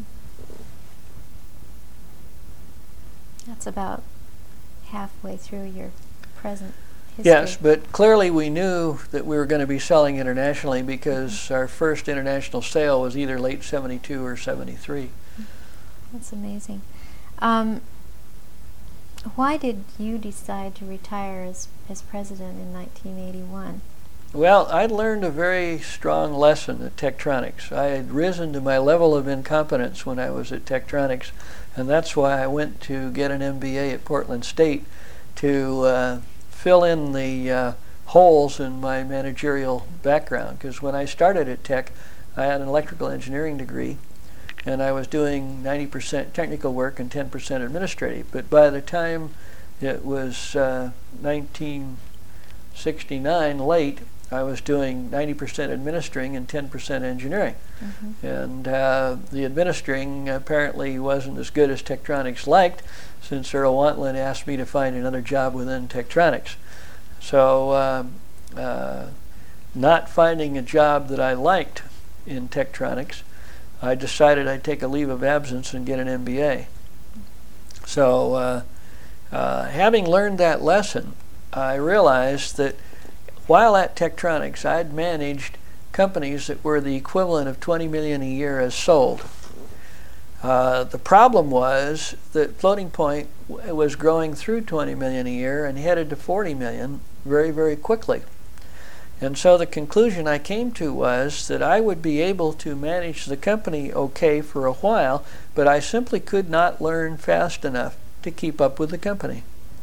S1: That's about halfway through your present history.
S2: Yes, but clearly we knew that we were going to be selling internationally because mm-hmm. our first international sale was either late seventy-two or seventy-three.
S1: That's amazing. Um, why did you decide to retire as, as president in nineteen eighty-one?
S2: Well, I'd learned a very strong lesson at Tektronix. I had risen to my level of incompetence when I was at Tektronix, and that's why I went to get an M B A at Portland State to uh, fill in the uh, holes in my managerial background. Because when I started at Tech, I had an electrical engineering degree, and I was doing ninety percent technical work and ten percent administrative. But by the time it was uh, nineteen sixty-nine, late, I was doing ninety percent administering and ten percent engineering. Mm-hmm. And uh, the administering apparently wasn't as good as Tektronix liked, since Earl Wantlin asked me to find another job within Tektronix. So uh, uh, not finding a job that I liked in Tektronix, I decided I'd take a leave of absence and get an M B A. So uh, uh, having learned that lesson, I realized that while at Tektronix, I'd managed companies that were the equivalent of twenty million dollars a year as sold. Uh, the problem was that Floating Point w- was growing through twenty million dollars a year and headed to forty million dollars very, very quickly. And so the conclusion I came to was that I would be able to manage the company okay for a while, but I simply could not learn fast enough to keep up with the company.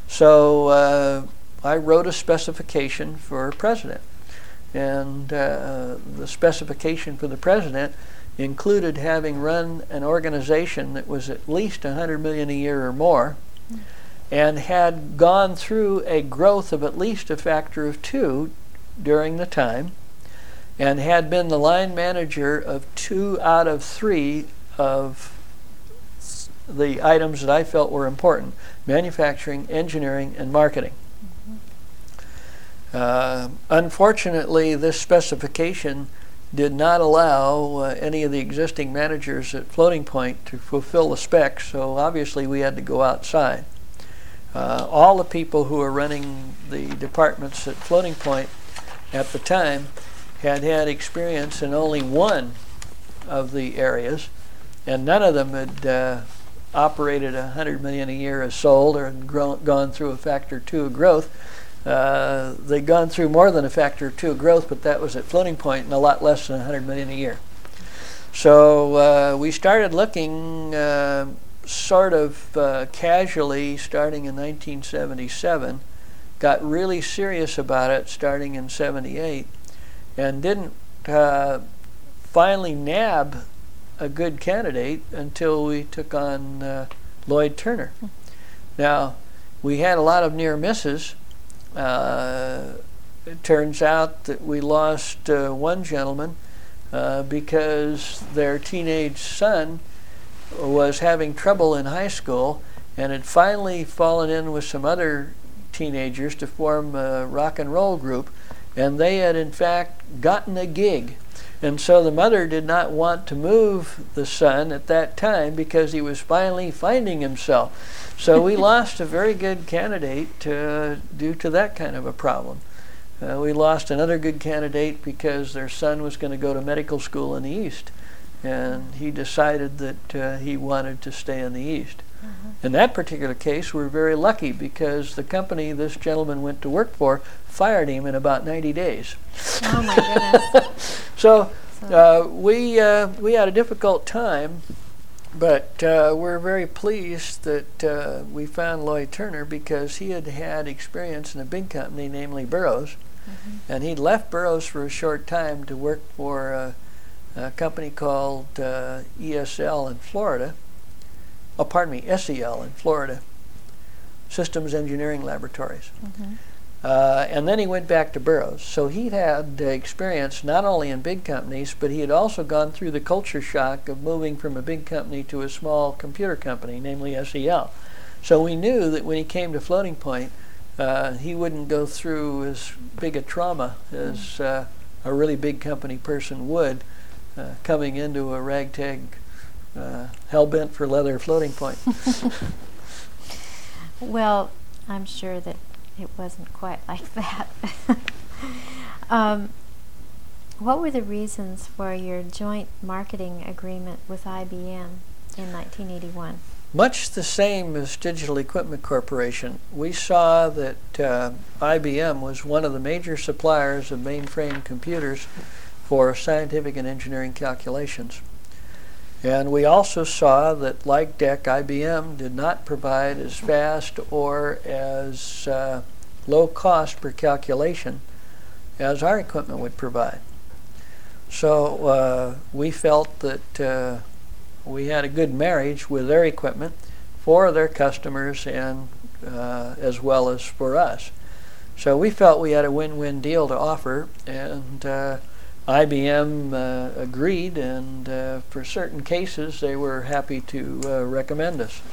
S2: So uh, I wrote a specification for president. And uh, the specification for the president included having run an organization that was at least one hundred million dollars a year or more, mm. and had gone through a growth of at least a factor of two during the time, and had been the line manager of two out of three of the items that I felt were important: manufacturing, engineering, and marketing. Uh, unfortunately, this specification did not allow uh, any of the existing managers at Floating Point to fulfill the specs, so obviously we had to go outside. Uh, all the people who were running the departments at Floating Point at the time had had experience in only one of the areas, and none of them had uh, operated one hundred million dollars a year as sold or had grown, gone through a factor two of growth. Uh, they'd gone through more than a factor of two of growth, but that was at Floating Point and a lot less than one hundred million dollars a year. So uh, we started looking uh, sort of uh, casually starting in nineteen seventy-seven, got really serious about it starting in seventy-eight, and didn't uh, finally nab a good candidate until we took on uh, Lloyd Turner. Now, we had a lot of near misses. Uh, it turns out that we lost uh, one gentleman uh, because their teenage son was having trouble in high school and had finally fallen in with some other teenagers to form a rock and roll group, and they had in fact gotten a gig. And so the mother did not want to move the son at that time because he was finally finding himself. So we lost a very good candidate uh, due to that kind of a problem. Uh, we lost another good candidate because their son was going to go to medical school in the East, and he decided that uh, he wanted to stay in the East. Mm-hmm. In that particular case, we're very lucky because the company this gentleman went to work for fired him in about ninety days.
S1: Oh my goodness.
S2: so uh, we, uh, we had a difficult time. But uh, we're very pleased that uh, we found Lloyd Turner because he had had experience in a big company, namely Burroughs, mm-hmm. and he'd left Burroughs for a short time to work for a, a company called uh, E S L in Florida. Oh, pardon me, S E L in Florida, Systems Engineering Laboratories. Mm-hmm. Uh, and then he went back to Burroughs. So he'd had uh, experience not only in big companies, but he had also gone through the culture shock of moving from a big company to a small computer company, namely S E L. So we knew that when he came to Floating Point, uh, he wouldn't go through as big a trauma as uh, a really big company person would, uh, coming into a ragtag, uh, hell-bent for leather Floating Point.
S1: Well, I'm sure that it wasn't quite like that. um, what were the reasons for your joint marketing agreement with I B M in nineteen eighty-one?
S2: Much the same as Digital Equipment Corporation. We saw that uh, I B M was one of the major suppliers of mainframe computers for scientific and engineering calculations. And we also saw that, like D E C, I B M did not provide as fast or as uh, low cost per calculation as our equipment would provide. So uh, we felt that uh, we had a good marriage with their equipment for their customers and uh, as well as for us. So we felt we had a win-win deal to offer, and uh, I B M uh, agreed, and uh, for certain cases they were happy to uh, recommend us.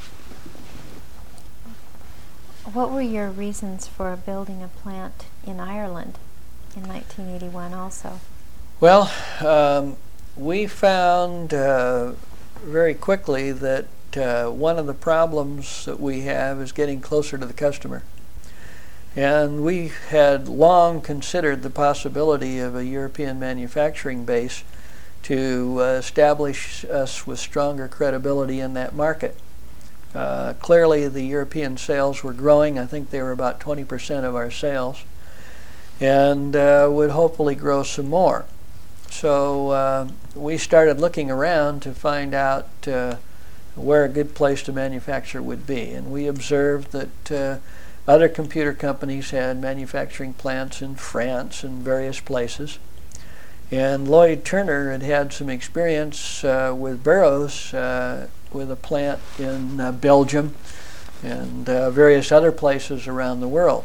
S1: What were your reasons for building a plant in Ireland in nineteen eighty-one also?
S2: Well, um, we found uh, very quickly that uh, one of the problems that we have is getting closer to the customer. And we had long considered the possibility of a European manufacturing base to uh, establish us with stronger credibility in that market. Uh, clearly the European sales were growing. I think they were about twenty percent of our sales, and uh, would hopefully grow some more. So uh, we started looking around to find out uh, where a good place to manufacture would be, and we observed that uh, Other computer companies had manufacturing plants in France and various places. And Lloyd Turner had had some experience uh, with Burroughs uh, with a plant in uh, Belgium and uh, various other places around the world.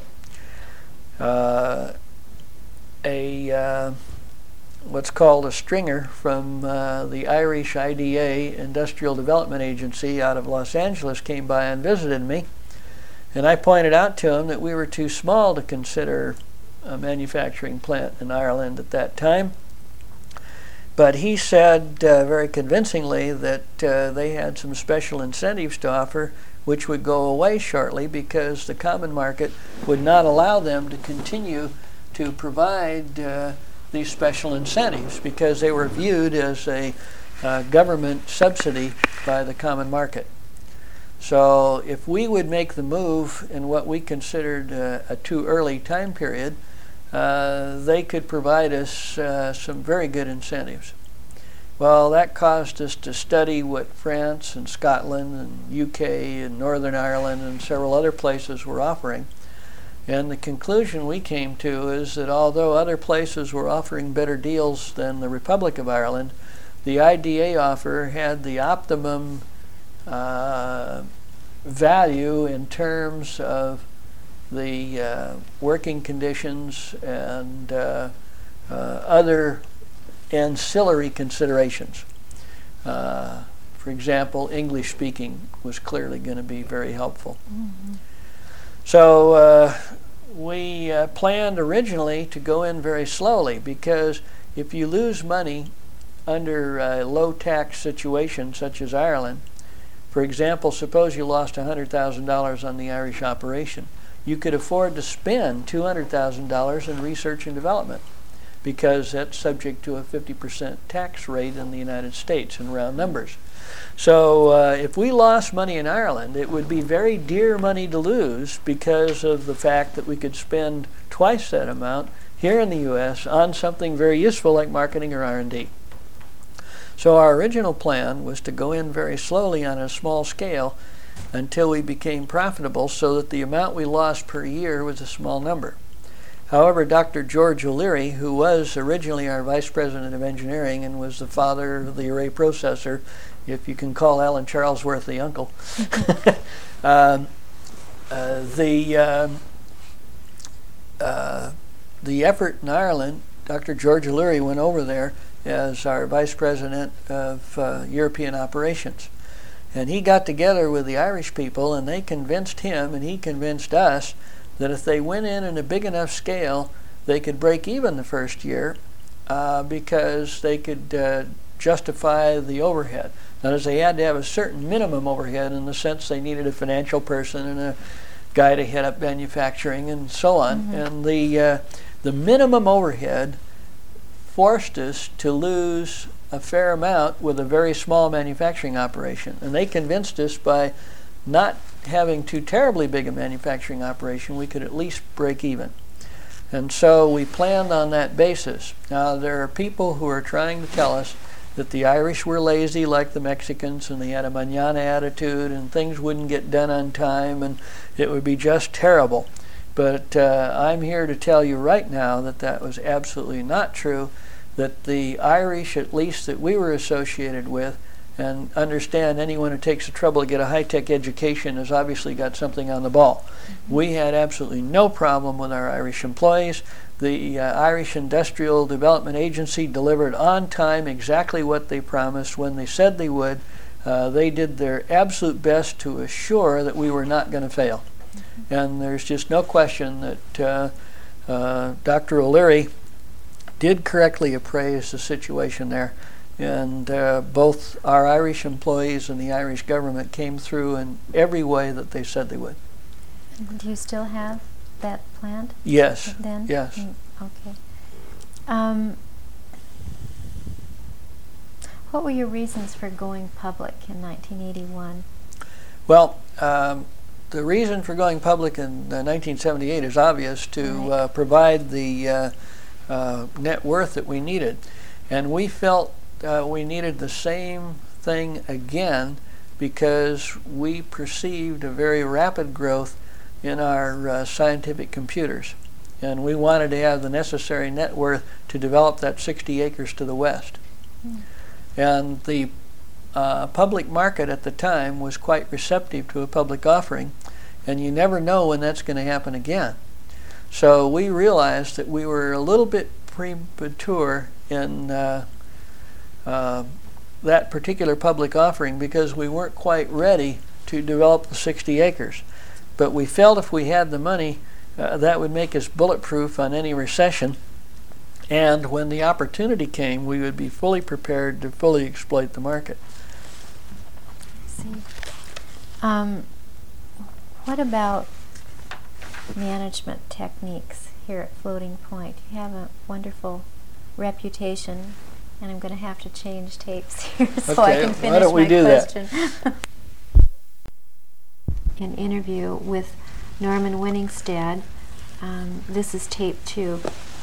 S2: Uh, a uh, what's called a stringer from uh, the Irish I D A, Industrial Development Agency out of Los Angeles, came by and visited me. And I pointed out to him that we were too small to consider a manufacturing plant in Ireland at that time. But he said uh, very convincingly that uh, they had some special incentives to offer which would go away shortly because the common market would not allow them to continue to provide uh, these special incentives because they were viewed as a uh, government subsidy by the common market. So if we would make the move in what we considered uh, a too early time period, Uh, they could provide us uh, some very good incentives. Well, that caused us to study what France and Scotland and U K and Northern Ireland and several other places were offering. And the conclusion we came to is that although other places were offering better deals than the Republic of Ireland, the I D A offer had the optimum uh, value in terms of the uh, working conditions and uh, uh, other ancillary considerations. Uh, for example, English speaking was clearly going to be very helpful. Mm-hmm. So uh, we uh, planned originally to go in very slowly because if you lose money under a low tax situation such as Ireland, for example, suppose you lost one hundred thousand dollars on the Irish operation, you could afford to spend two hundred thousand dollars in research and development because that's subject to a fifty percent tax rate in the United States in round numbers. So uh, if we lost money in Ireland, it would be very dear money to lose because of the fact that we could spend twice that amount here in the U S on something very useful like marketing or R and D. So our original plan was to go in very slowly on a small scale until we became profitable so that the amount we lost per year was a small number. However, Doctor George O'Leary, who was originally our Vice President of Engineering and was the father of the array processor, if you can call Alan Charlesworth the uncle, um, uh, the, uh, uh, the effort in Ireland, Doctor George O'Leary went over there as our Vice President of uh, European Operations. And he got together with the Irish people and they convinced him and he convinced us that if they went in in a big enough scale, they could break even the first year uh, because they could uh, justify the overhead. That is, they had to have a certain minimum overhead in the sense they needed a financial person and a guy to head up manufacturing and so on. Mm-hmm. And the, uh, the minimum overhead forced us to lose a fair amount with a very small manufacturing operation. And they convinced us by not having too terribly big a manufacturing operation, we could at least break even. And so we planned on that basis. Now, there are people who are trying to tell us that the Irish were lazy like the Mexicans and they had a mañana attitude and things wouldn't get done on time and it would be just terrible. But uh, I'm here to tell you right now that that was absolutely not true, that the Irish, at least that we were associated with, and understand anyone who takes the trouble to get a high-tech education has obviously got something on the ball. Mm-hmm. We had absolutely no problem with our Irish employees. The uh, Irish Industrial Development Agency delivered on time exactly what they promised when they said they would. Uh, they did their absolute best to assure that we were not going to fail. Mm-hmm. And there's just no question that uh, uh, Doctor O'Leary did correctly appraise the situation there. And uh, both our Irish employees and the Irish government came through in every way that they said they would.
S1: Do you still have that plant?
S2: Yes.
S1: Then?
S2: Yes.
S1: Mm, okay. Um, what were your reasons for going public in nineteen eighty-one?
S2: Well, um, the reason for going public in uh, nineteen seventy-eight is obvious, to right. uh, provide the uh, uh, net worth that we needed. And we felt Uh, we needed the same thing again because we perceived a very rapid growth in our uh, scientific computers. And we wanted to have the necessary net worth to develop that sixty acres to the west. Mm. And the uh, public market at the time was quite receptive to a public offering, and you never know when that's going to happen again. So we realized that we were a little bit premature in uh, uh, that particular public offering because we weren't quite ready to develop the sixty acres. But we felt if we had the money, uh, that would make us bulletproof on any recession. And when the opportunity came, we would be fully prepared to fully exploit the market.
S1: I see. Um, what about management techniques here at Floating Point? You have a wonderful reputation, and I'm going to have to change tapes here so
S2: okay,
S1: I can finish
S2: why don't we
S1: my
S2: do
S1: question.
S2: That?
S1: An interview with Norman Winningstad. Um, this is tape two.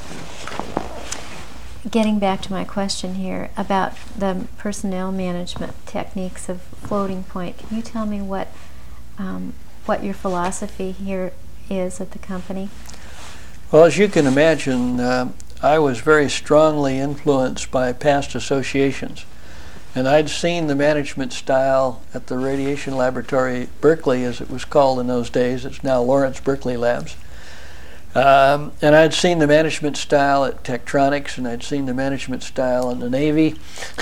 S1: Getting back to my question here about the personnel management techniques of Floating Point, can you tell me what um, what your philosophy here is at the company?
S2: Well, as you can imagine, uh, I was very strongly influenced by past associations. And I'd seen the management style at the Radiation Laboratory at Berkeley, as it was called in those days. It's now Lawrence Berkeley Labs. Um, and I'd seen the management style at Tektronix, and I'd seen the management style in the Navy.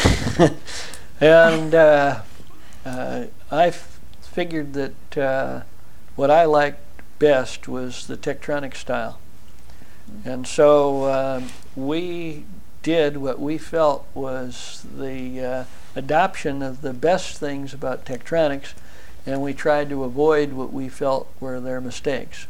S2: and uh, uh, I f- figured that uh, what I liked best was the Tektronix style. And so uh, we did what we felt was the uh, adoption of the best things about Tektronix, and we tried to avoid what we felt were their mistakes.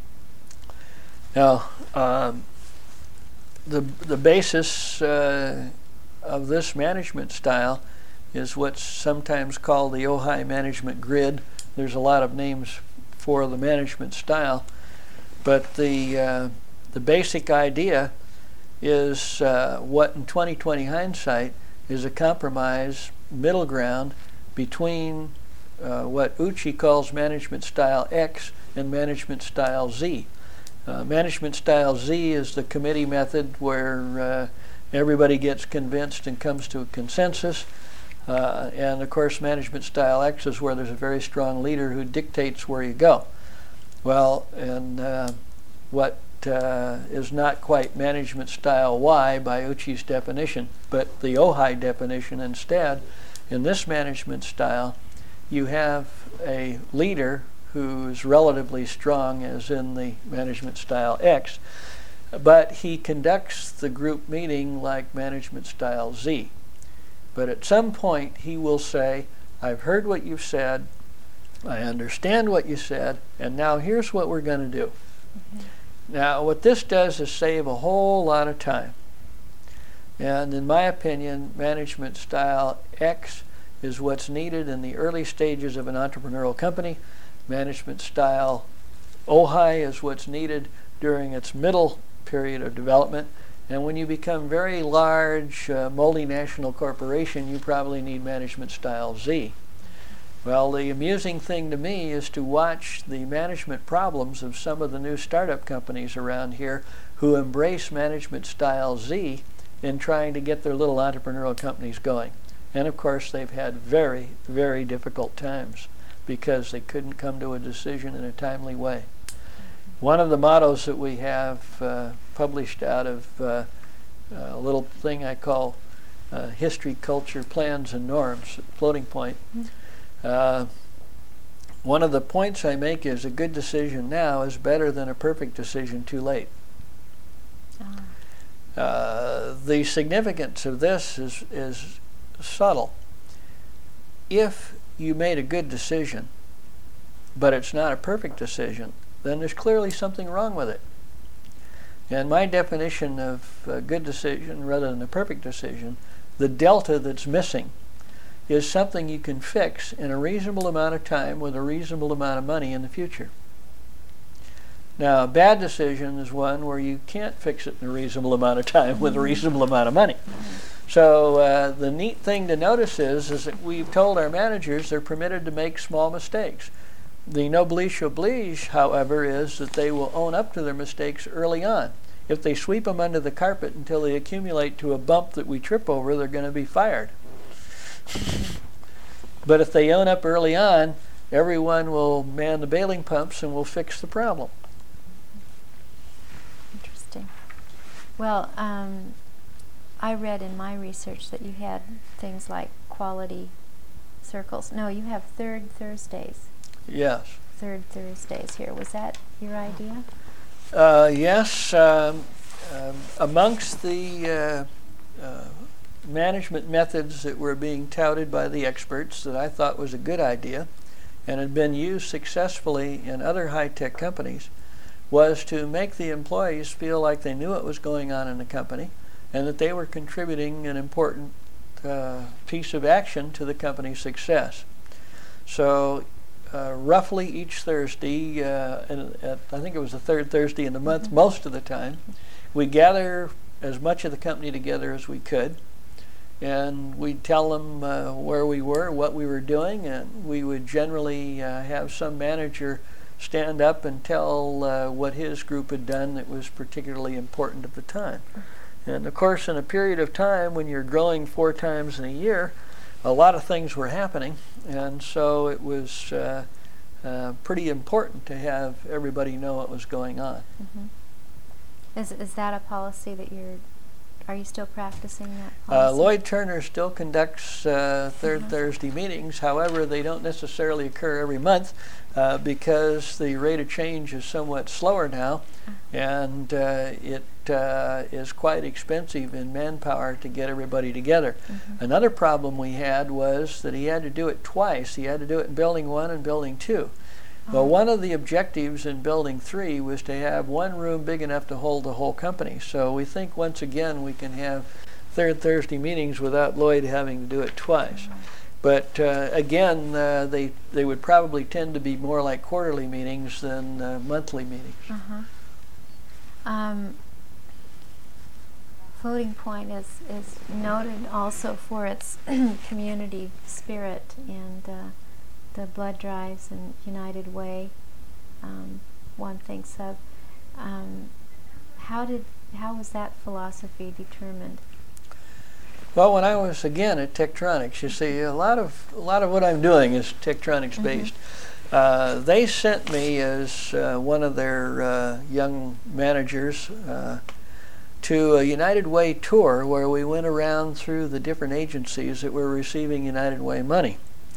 S2: Now, um, the the basis uh, of this management style is what's sometimes called the Ojai management grid. There's a lot of names for the management style, but the uh, the basic idea is uh, what in twenty twenty hindsight is a compromise middle ground between uh, what Uchi calls management style X and management style Z. Uh, management style Z is the committee method where uh, everybody gets convinced and comes to a consensus. Uh, and of course management style X is where there's a very strong leader who dictates where you go. Well, and uh, what Uh, is not quite management style Y by Uchi's definition, but the Ojai definition instead. In this management style, you have a leader who's relatively strong, as in the management style X, but he conducts the group meeting like management style Z. But at some point he will say, I've heard what you've said, I understand what you said, and now here's what we're going to do. Mm-hmm. Now, what this does is save a whole lot of time. And in my opinion, management style X is what's needed in the early stages of an entrepreneurial company. Management style Ojai is what's needed during its middle period of development. And when you become very large, uh, multinational corporation, you probably need management style Z. Well, the amusing thing to me is to watch the management problems of some of the new startup companies around here who embrace management style Z in trying to get their little entrepreneurial companies going. And of course, they've had very, very difficult times because they couldn't come to a decision in a timely way. One of the mottos that we have uh, published out of uh, a little thing I call uh, History, Culture, Plans, and Norms at Floating Point. Mm-hmm. Uh, one of the points I make is a good decision now is better than a perfect decision too late. Oh. Uh, the significance of this is, is subtle. If you made a good decision, but it's not a perfect decision, then there's clearly something wrong with it. And my definition of a good decision rather than a perfect decision, the delta that's missing is something you can fix in a reasonable amount of time with a reasonable amount of money in the future. Now, a bad decision is one where you can't fix it in a reasonable amount of time with a reasonable amount of money. So uh, the neat thing to notice is, is that we've told our managers they're permitted to make small mistakes. the noblesse oblige, however, is that they will own up to their mistakes early on. If they sweep them under the carpet until they accumulate to a bump that we trip over, they're going to be fired. But if they own up early on, everyone will man the bailing pumps and we'll fix the problem.
S1: Interesting. Well, um, I read in my research that you had things like quality circles. No, you have third Thursdays.
S2: Yes.
S1: Third Thursdays here. Was that your idea?
S2: Uh, yes. Um, um, amongst the uh, uh, management methods that were being touted by the experts that I thought was a good idea and had been used successfully in other high-tech companies was to make the employees feel like they knew what was going on in the company and that they were contributing an important uh, piece of action to the company's success. So uh, roughly each Thursday, uh, and at, I think it was the third Thursday in the month mm-hmm. most of the time, we gather as much of the company together as we could. And we'd tell them uh, where we were, what we were doing, and we would generally uh, have some manager stand up and tell uh, what his group had done that was particularly important at the time. And of course, in a period of time when you're growing four times in a year, a lot of things were happening, and so it was uh, uh, pretty important to have everybody know what was going on.
S1: Mm-hmm. Is, is that a policy that you're Are you still practicing that
S2: Uh,
S1: policy?
S2: Lloyd Turner still conducts uh, third
S1: Uh-huh.
S2: Thursday meetings. However, they don't necessarily occur every month uh, because the rate of change is somewhat slower now, and uh, it uh, is quite expensive in manpower to get everybody together.
S1: Mm-hmm.
S2: Another problem we had was that he had to do it twice. He had to do it in Building one and Building two. Well, one of the objectives in Building three was to have one room big enough to hold the whole company. So we think once again we can have third Thursday meetings without Lloyd having to do it twice. But uh, again, uh, they they would probably tend to be more like quarterly meetings than uh, monthly meetings.
S1: Uh-huh. Um, Floating Point is, is noted also for its community spirit and uh, the blood drives and United Way, um, one thinks of. Um, how did how was that philosophy determined?
S2: Well, when I was again at Tektronix, you see, a lot of a lot of what I'm doing is Tektronix based. Mm-hmm. Uh, they sent me as uh, one of their uh, young managers uh, to a United Way tour where we went around through the different agencies that were receiving United Way money.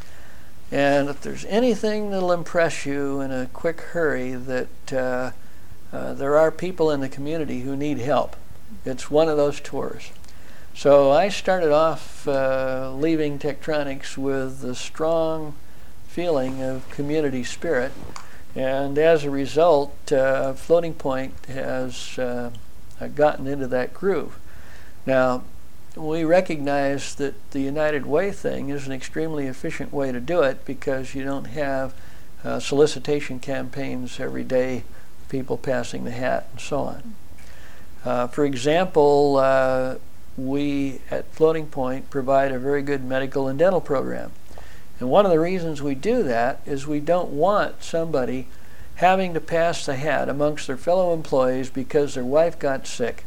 S2: And if there's anything that'll impress you in a quick hurry, that uh, uh, there are people in the community who need help, it's one of those tours. So I started off uh, leaving Tektronix with a strong feeling of community spirit, and as a result, uh, Floating Point has uh, gotten into that groove. Now, we recognize that the United Way thing is an extremely efficient way to do it because you don't have uh, solicitation campaigns every day, people passing the hat and so on. Uh, for example, uh, we at Floating Point provide a very good medical and dental program. And one of the reasons we do that is we don't want somebody having to pass the hat amongst their fellow employees because their wife got sick.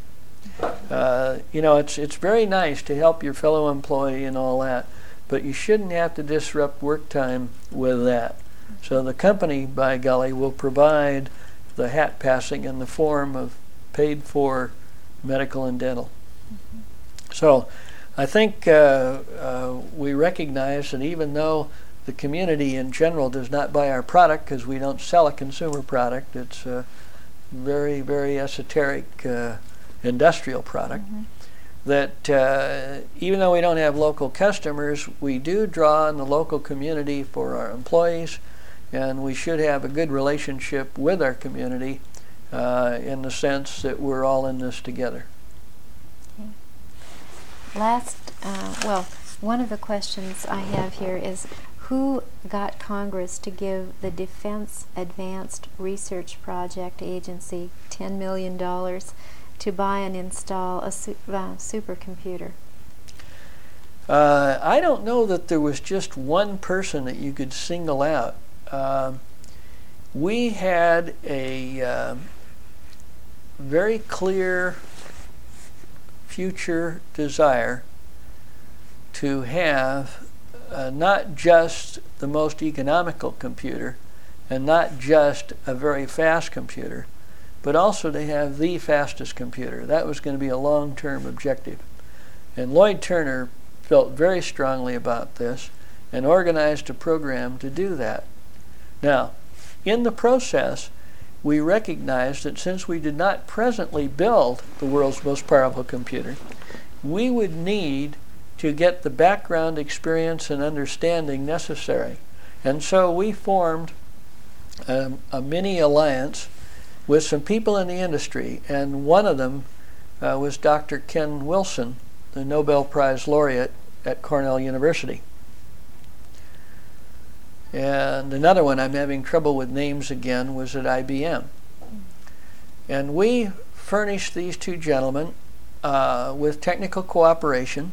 S2: Uh, you know, it's it's very nice to help your fellow employee and all that, but you shouldn't have to disrupt work time with that. So the company, by golly, will provide the hat passing in the form of paid for medical and dental. Mm-hmm. So I think uh, uh, we recognize that even though the community in general does not buy our product because we don't sell a consumer product, it's a very, very esoteric uh, industrial product, mm-hmm. that uh, even though we don't have local customers, we do draw on the local community for our employees, and we should have a good relationship with our community uh, in the sense that we're all in this together.
S1: Okay. Last, uh, well, one of the questions I have here is, who got Congress to give the Defense Advanced Research Project Agency ten million dollars to buy and install a su uh, supercomputer?
S2: Uh, I don't know that there was just one person that you could single out. Uh, we had a uh, very clear future desire to have uh, not just the most economical computer and not just a very fast computer, but also to have the fastest computer. That was going to be a long-term objective. And Lloyd Turner felt very strongly about this and organized a program to do that. Now, in the process, we recognized that since we did not presently build the world's most powerful computer, we would need to get the background experience and understanding necessary. And so we formed um, a mini alliance with some people in the industry, and one of them uh, was Doctor Ken Wilson, the Nobel Prize laureate at Cornell University. And another one, I'm having trouble with names again, was at I B M. And we furnished these two gentlemen uh, with technical cooperation,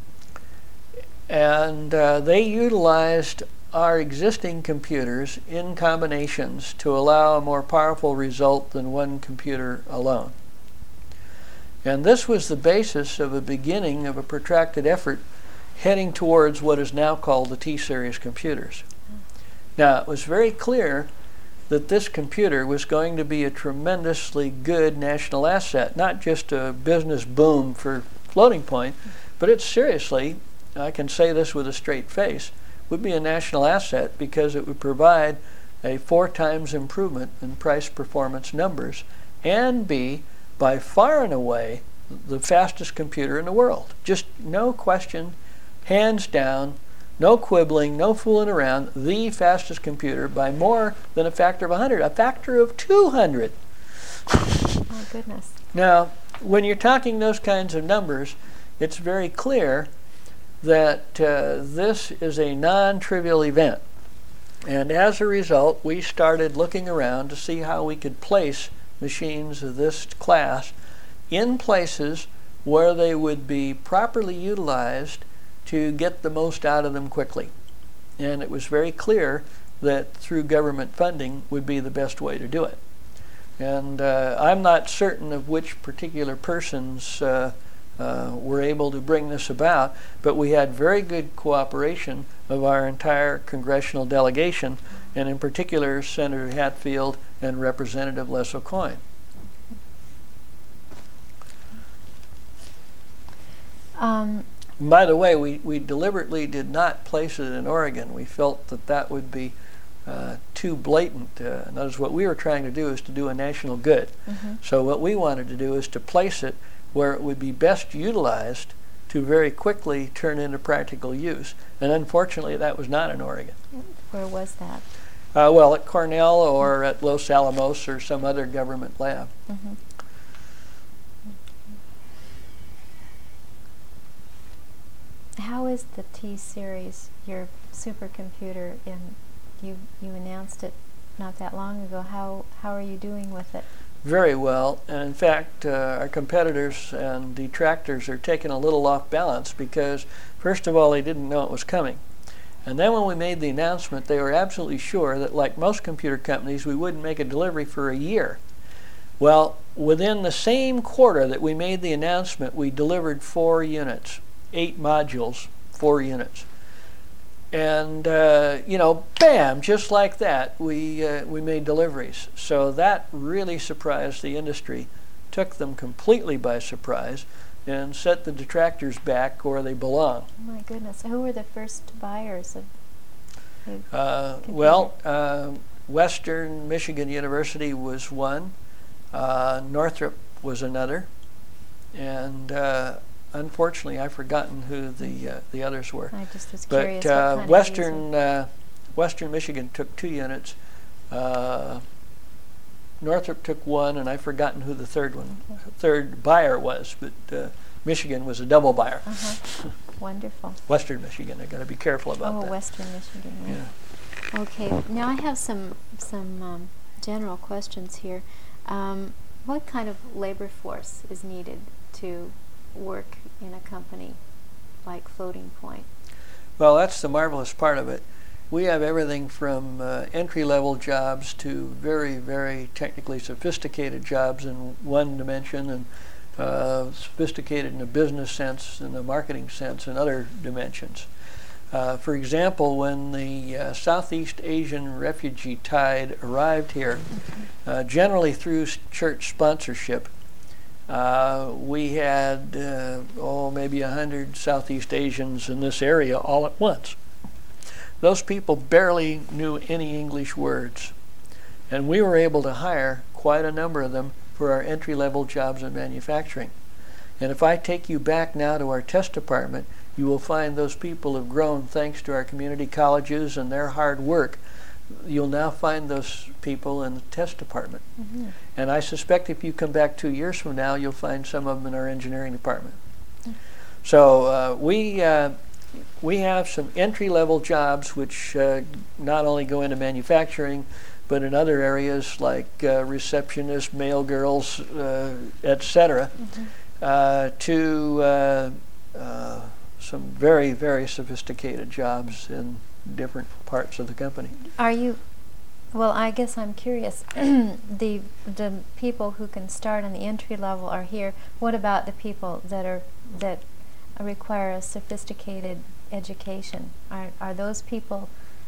S2: and uh, they utilized our existing computers in combinations to allow a more powerful result than one computer alone. And this was the basis of a beginning of a protracted effort heading towards what is now called the T-Series computers. Now, it was very clear that this computer was going to be a tremendously good national asset, not just a business boom for Floating Point, but it seriously, I can say this with a straight face, would be a national asset because it would provide a four times improvement in price performance numbers and be by far and away the fastest computer in the world. Just no question, hands down, no quibbling, no fooling around, the fastest computer by more than a factor of one hundred, a factor of two hundred.
S1: Oh, goodness.
S2: Now, when you're talking those kinds of numbers, it's very clear that uh, this is a non-trivial event. And as a result, we started looking around to see how we could place machines of this class in places where they would be properly utilized to get the most out of them quickly. And it was very clear that through government funding would be the best way to do it. And uh, I'm not certain of which particular persons uh, uh, were able to bring this about, but we had very good cooperation of our entire congressional delegation, and in particular Senator Hatfield and Representative Les Aucoin.
S1: Um,
S2: By the way, we, we deliberately did not place it in Oregon. We felt that that would be uh, too blatant. Uh, in other words, what we were trying to do is to do a national good.
S1: mm-hmm.
S2: So what we wanted to do is to place it where it would be best utilized to very quickly turn into practical use. And unfortunately, that was not in Oregon.
S1: Where was that?
S2: Uh, well, at Cornell or at Los Alamos or some other government lab.
S1: Mm-hmm. How is the T-Series, your supercomputer? In you you announced it not that long ago. How how are you doing with it?
S2: Very well, and in fact, uh, our competitors and detractors are taken a little off balance because, first of all, they didn't know it was coming. And then when we made the announcement, they were absolutely sure that, like most computer companies, we wouldn't make a delivery for a year. Well, within the same quarter that we made the announcement, we delivered four units, eight modules, four units. And, uh, you know, bam, just like that, we, uh, we made deliveries. So that really surprised the industry, took them completely by surprise, and set the detractors back where they belong.
S1: Oh my goodness. Who were the first buyers of the
S2: Uh,
S1: computer?
S2: well, uh, Western Michigan University was one, uh, Northrop was another, and uh, unfortunately, I've forgotten who the uh, the others were.
S1: I just was
S2: But
S1: curious.
S2: uh,
S1: what kind of
S2: Western
S1: user.
S2: uh, Western Michigan took two units. Uh, Northrop took one, and I've forgotten who the third one,
S1: Okay.
S2: third buyer was. But uh, Michigan was a double buyer.
S1: Uh-huh. Wonderful.
S2: Western Michigan. I got to be careful about
S1: oh,
S2: that.
S1: Western Michigan. Right.
S2: Yeah.
S1: Okay. Now I have some some um, general questions here. Um, what kind of labor force is needed to work in a company like Floating Point?
S2: Well, that's the marvelous part of it. we have everything from uh, entry-level jobs to very, very technically sophisticated jobs in one dimension, and uh, sophisticated in a business sense, in a marketing sense, in other dimensions. Uh, for example, when the uh, Southeast Asian refugee tide arrived here, uh, generally through church sponsorship, uh, we had, uh, oh, maybe a hundred Southeast Asians in this area all at once. Those people barely knew any English words, and we were able to hire quite a number of them for our entry-level jobs in manufacturing. And if I take you back now to our test department, you will find those people have grown thanks to our community colleges and their hard work. You'll now find those people in the test department. Mm-hmm. And I suspect if you come back two years from now, you'll find some of them in our engineering department. Mm-hmm. So uh, we uh, we have some entry-level jobs which uh, not only go into manufacturing, but in other areas like uh, receptionists, mail girls, uh, et cetera, mm-hmm. uh, to uh, uh, some very, very sophisticated jobs in different parts of the company.
S1: Are you, well, I guess I'm curious, the the people who can start on the entry level are here. What about the people that are that require a sophisticated education? Are are those people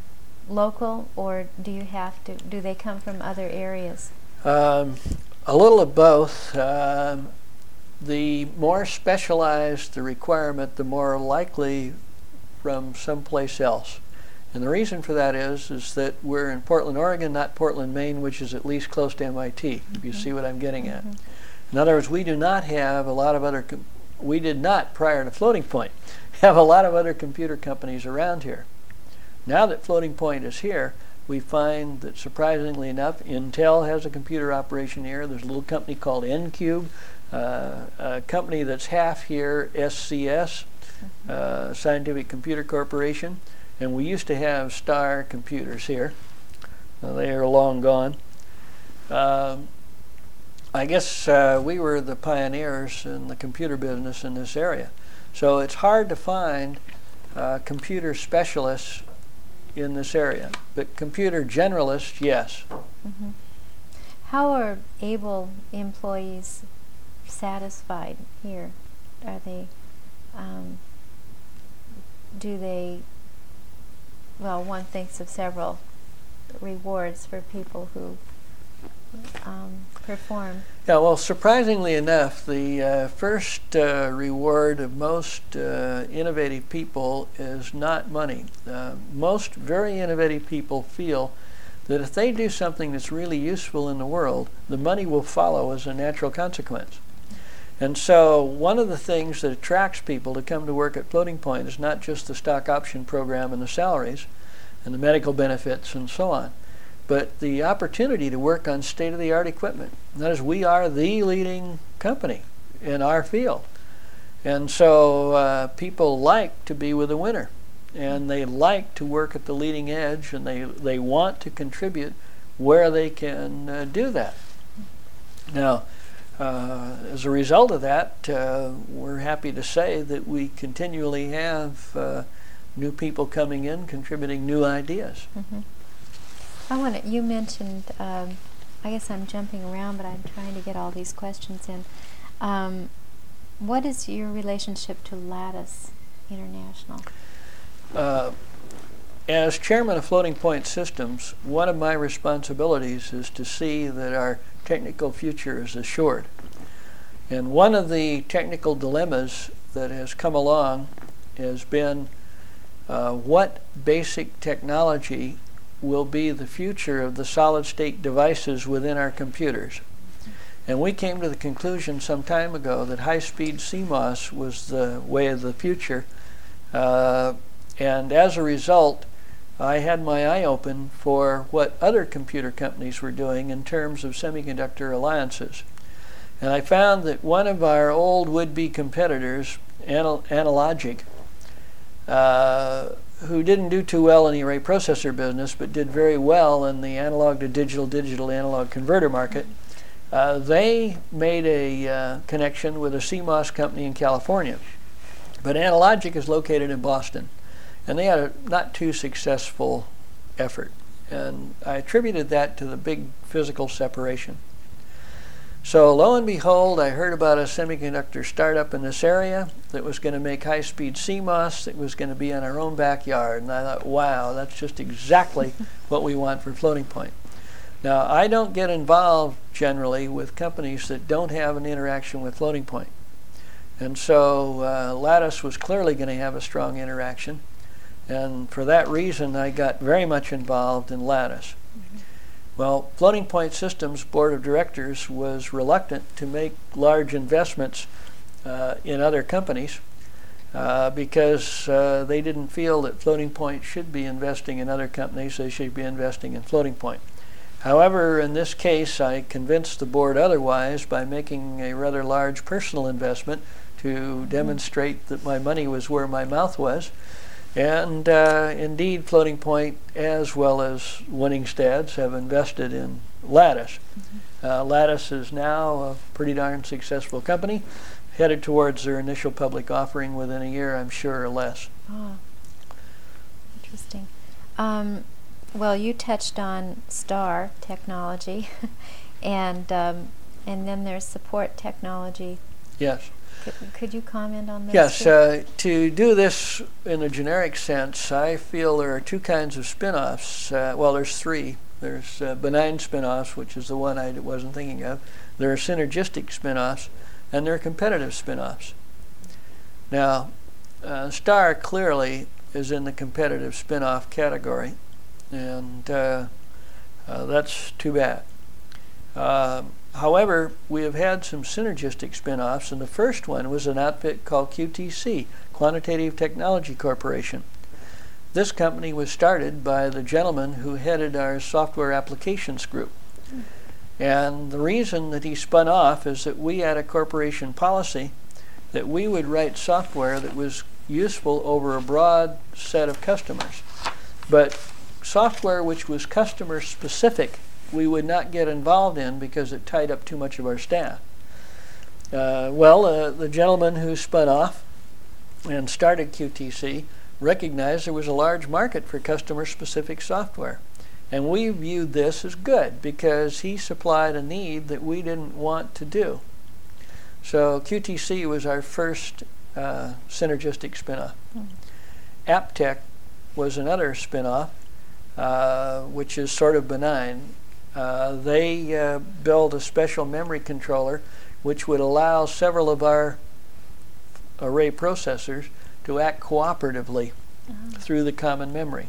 S1: local, or do you have to, do they come from other areas?
S2: Um, a little of both. Um, the more specialized the requirement, the more likely from someplace else. And the reason for that is is that we're in Portland, Oregon, not Portland, Maine, which is at least close to M I T, mm-hmm. if you see what I'm getting at. Mm-hmm. In other words, we do not have a lot of other, com- we did not, prior to Floating Point, have a lot of other computer companies around here. Now that Floating Point is here, we find that, surprisingly enough, Intel has a computer operation here. There's a little company called N-Cube, uh, a company that's half here, S C S, mm-hmm. uh, Scientific Computer Corporation. And we used to have Star Computers here. Uh, they are long gone. Um, I guess uh, we were the pioneers in the computer business in this area. So it's hard to find uh, computer specialists in this area. But computer generalists, yes.
S1: Mm-hmm. How are able employees satisfied here? Are they, um, do they, well, one thinks of several rewards for people who um, perform.
S2: Yeah, well, surprisingly enough, the uh, first uh, reward of most uh, innovative people is not money. Uh, most very innovative people feel that if they do something that's really useful in the world, the money will follow as a natural consequence. And so one of the things that attracts people to come to work at Floating Point is not just the stock option program and the salaries and the medical benefits and so on, but the opportunity to work on state-of-the-art equipment. That is, we are the leading company in our field. And so uh, people like to be with a winner, and they like to work at the leading edge, and they, they want to contribute where they can uh, do that. Now, Uh, as a result of that, uh, we're happy to say that we continually have uh, new people coming in, contributing new ideas.
S1: Mm-hmm. I want to, you mentioned, um, I guess I'm jumping around, but I'm trying to get all these questions in. Um, what is your relationship to Lattice International?
S2: Uh, as chairman of Floating Point Systems, one of my responsibilities is to see that our technical future is assured. And one of the technical dilemmas that has come along has been uh, what basic technology will be the future of the solid-state devices within our computers. And we came to the conclusion some time ago that high-speed C MOS was the way of the future. Uh, and as a result, I had my eye open for what other computer companies were doing in terms of semiconductor alliances. And I found that one of our old would-be competitors, Anal- Analogic, uh, who didn't do too well in the array processor business, but did very well in the analog to digital, digital analog converter market, uh, they made a uh, connection with a C MOS company in California. But Analogic is located in Boston. And they had a not too successful effort. And I attributed that to the big physical separation. So lo and behold, I heard about a semiconductor startup in this area that was going to make high-speed C MOS that was going to be in our own backyard. And I thought, wow, that's just exactly what we want for Floating Point. Now, I don't get involved generally with companies that don't have an interaction with Floating Point. And so uh, Lattice was clearly going to have a strong interaction. And for that reason, I got very much involved in Lattice. Mm-hmm. Well, Floating Point Systems Board of Directors was reluctant to make large investments uh, in other companies uh, because uh, they didn't feel that Floating Point should be investing in other companies. They should be investing in Floating Point. However, in this case, I convinced the board otherwise by making a rather large personal investment to demonstrate that my money was where my mouth was. And uh, indeed, Floating Point, as well as Winningstads, have invested in Lattice. Mm-hmm. uh, Lattice is now a pretty darn successful company, headed towards their initial public offering within a year, I'm sure, or less.
S1: Oh, interesting. Um, well, you touched on STAR technology, and um, and then there's support technology.
S2: Yes.
S1: Could, could you comment on this?
S2: Yes. Uh, to do this in a generic sense, I feel there are two kinds of spin-offs. Uh, well, there's three. There's uh, benign spin-offs, which is the one I wasn't thinking of. There are synergistic spin-offs, and there are competitive spin-offs. Now, uh, STAR clearly is in the competitive spin-off category, and uh, uh, that's too bad. Uh, However, we have had some synergistic spin-offs, and the first one was an outfit called Q T C, Quantitative Technology Corporation. This company was started by the gentleman who headed our software applications group. Mm. And the reason that he spun off is that we had a corporation policy that we would write software that was useful over a broad set of customers. But software which was customer specific we would not get involved in because it tied up too much of our staff. Uh, well, uh, the gentleman who spun off and started Q T C recognized there was a large market for customer-specific software. And we viewed this as good because he supplied a need that we didn't want to do. So Q T C was our first uh, synergistic spin-off. Mm-hmm. Aptech was another spin-off, uh, which is sort of benign. Uh, they uh, built a special memory controller which would allow several of our array processors to act cooperatively uh-huh. through the common memory.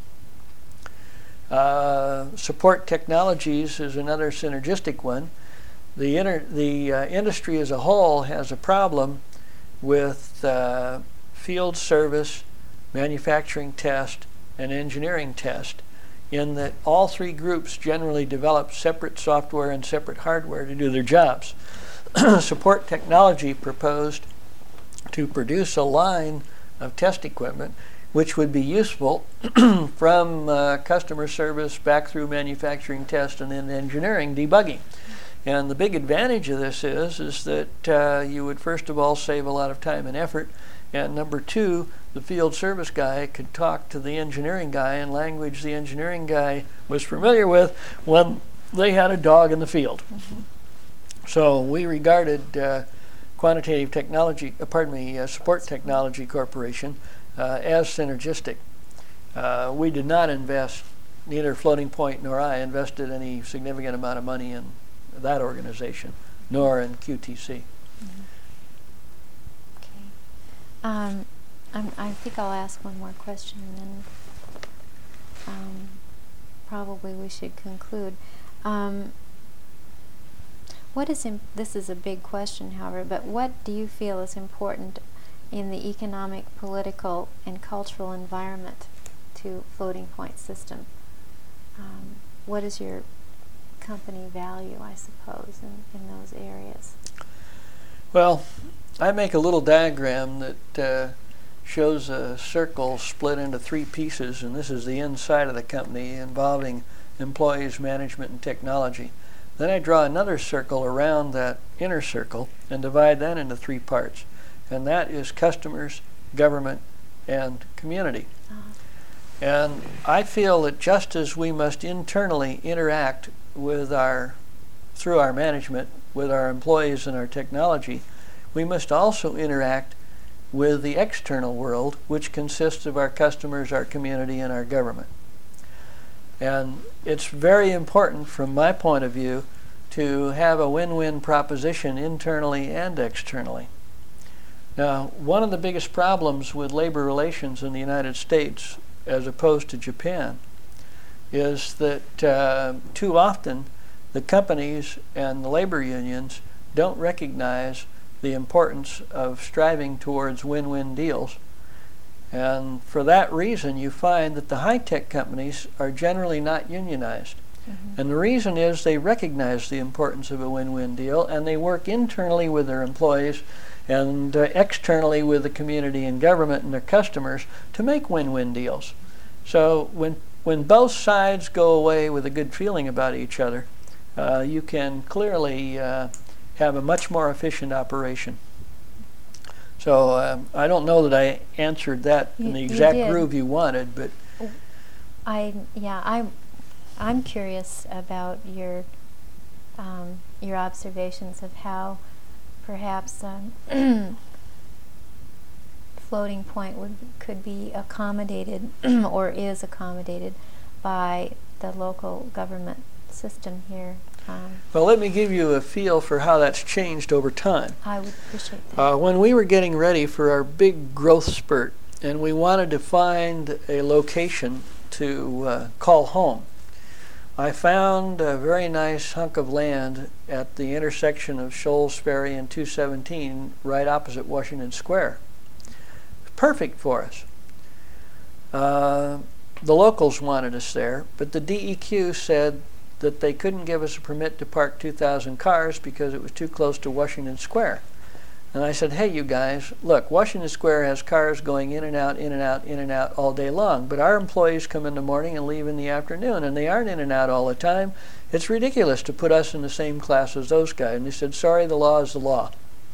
S2: Uh, support technologies is another synergistic one. The, inter the uh, industry as a whole has a problem with uh, field service, manufacturing test, and engineering test, in that all three groups generally develop separate software and separate hardware to do their jobs. Support technology proposed to produce a line of test equipment which would be useful from uh, customer service back through manufacturing test and then engineering debugging. And the big advantage of this is, is that uh, you would first of all save a lot of time and effort, and number two, the field service guy could talk to the engineering guy in language the engineering guy was familiar with when they had a dog in the field. Mm-hmm. So we regarded uh, Quantitative Technology, uh, pardon me, uh, Support Technology Corporation uh, as synergistic. Uh, we did not invest, neither Floating Point nor I invested any significant amount of money in that organization, nor in Q T C.
S1: Mm-hmm. Okay. Um, I'm, I think I'll ask one more question, and then um, probably we should conclude. Um, what is im this is a big question, however, but what do you feel is important in the economic, political, and cultural environment to Floating Point System? Um, what is your company value, I suppose, in, in those areas?
S2: Well, I make a little diagram that uh, shows a circle split into three pieces, and this is the inside of the company involving employees, management, and technology. Then I draw another circle around that inner circle and divide that into three parts, and that is customers, government, and community. Uh-huh. And I feel that just as we must internally interact with our, through our management, with our employees and our technology, we must also interact with the external world, which consists of our customers, our community, and our government. And it's very important from my point of view to have a win-win proposition internally and externally. Now, one of the biggest problems with labor relations in the United States as opposed to Japan is that uh, too often the companies and the labor unions don't recognize the importance of striving towards win-win deals. And for that reason, you find that the high-tech companies are generally not unionized. Mm-hmm. And the reason is they recognize the importance of a win-win deal, and they work internally with their employees and uh, externally with the community and government and their customers to make win-win deals. So when, when both sides go away with a good feeling about each other, uh, you can clearly uh, have a much more efficient operation. So uh, I don't know that I answered that
S1: you,
S2: in the exact
S1: you
S2: groove you wanted, but
S1: I yeah I I'm curious about your um, your observations of how perhaps um, floating point would could be accommodated or is accommodated by the local government system here. Um,
S2: well, let me give you a feel for how that's changed over time.
S1: I would appreciate that.
S2: Uh, when we were getting ready for our big growth spurt, and we wanted to find a location to uh, call home, I found a very nice hunk of land at the intersection of Shoals Ferry and two seventeen, right opposite Washington Square. Perfect for us. Uh, the locals wanted us there, but the D E Q said that they couldn't give us a permit to park two thousand cars because it was too close to Washington Square. And I said, hey, you guys, look, Washington Square has cars going in and out, in and out, in and out all day long, but our employees come in the morning and leave in the afternoon, and they aren't in and out all the time. It's ridiculous to put us in the same class as those guys. And they said, sorry, the law is the law.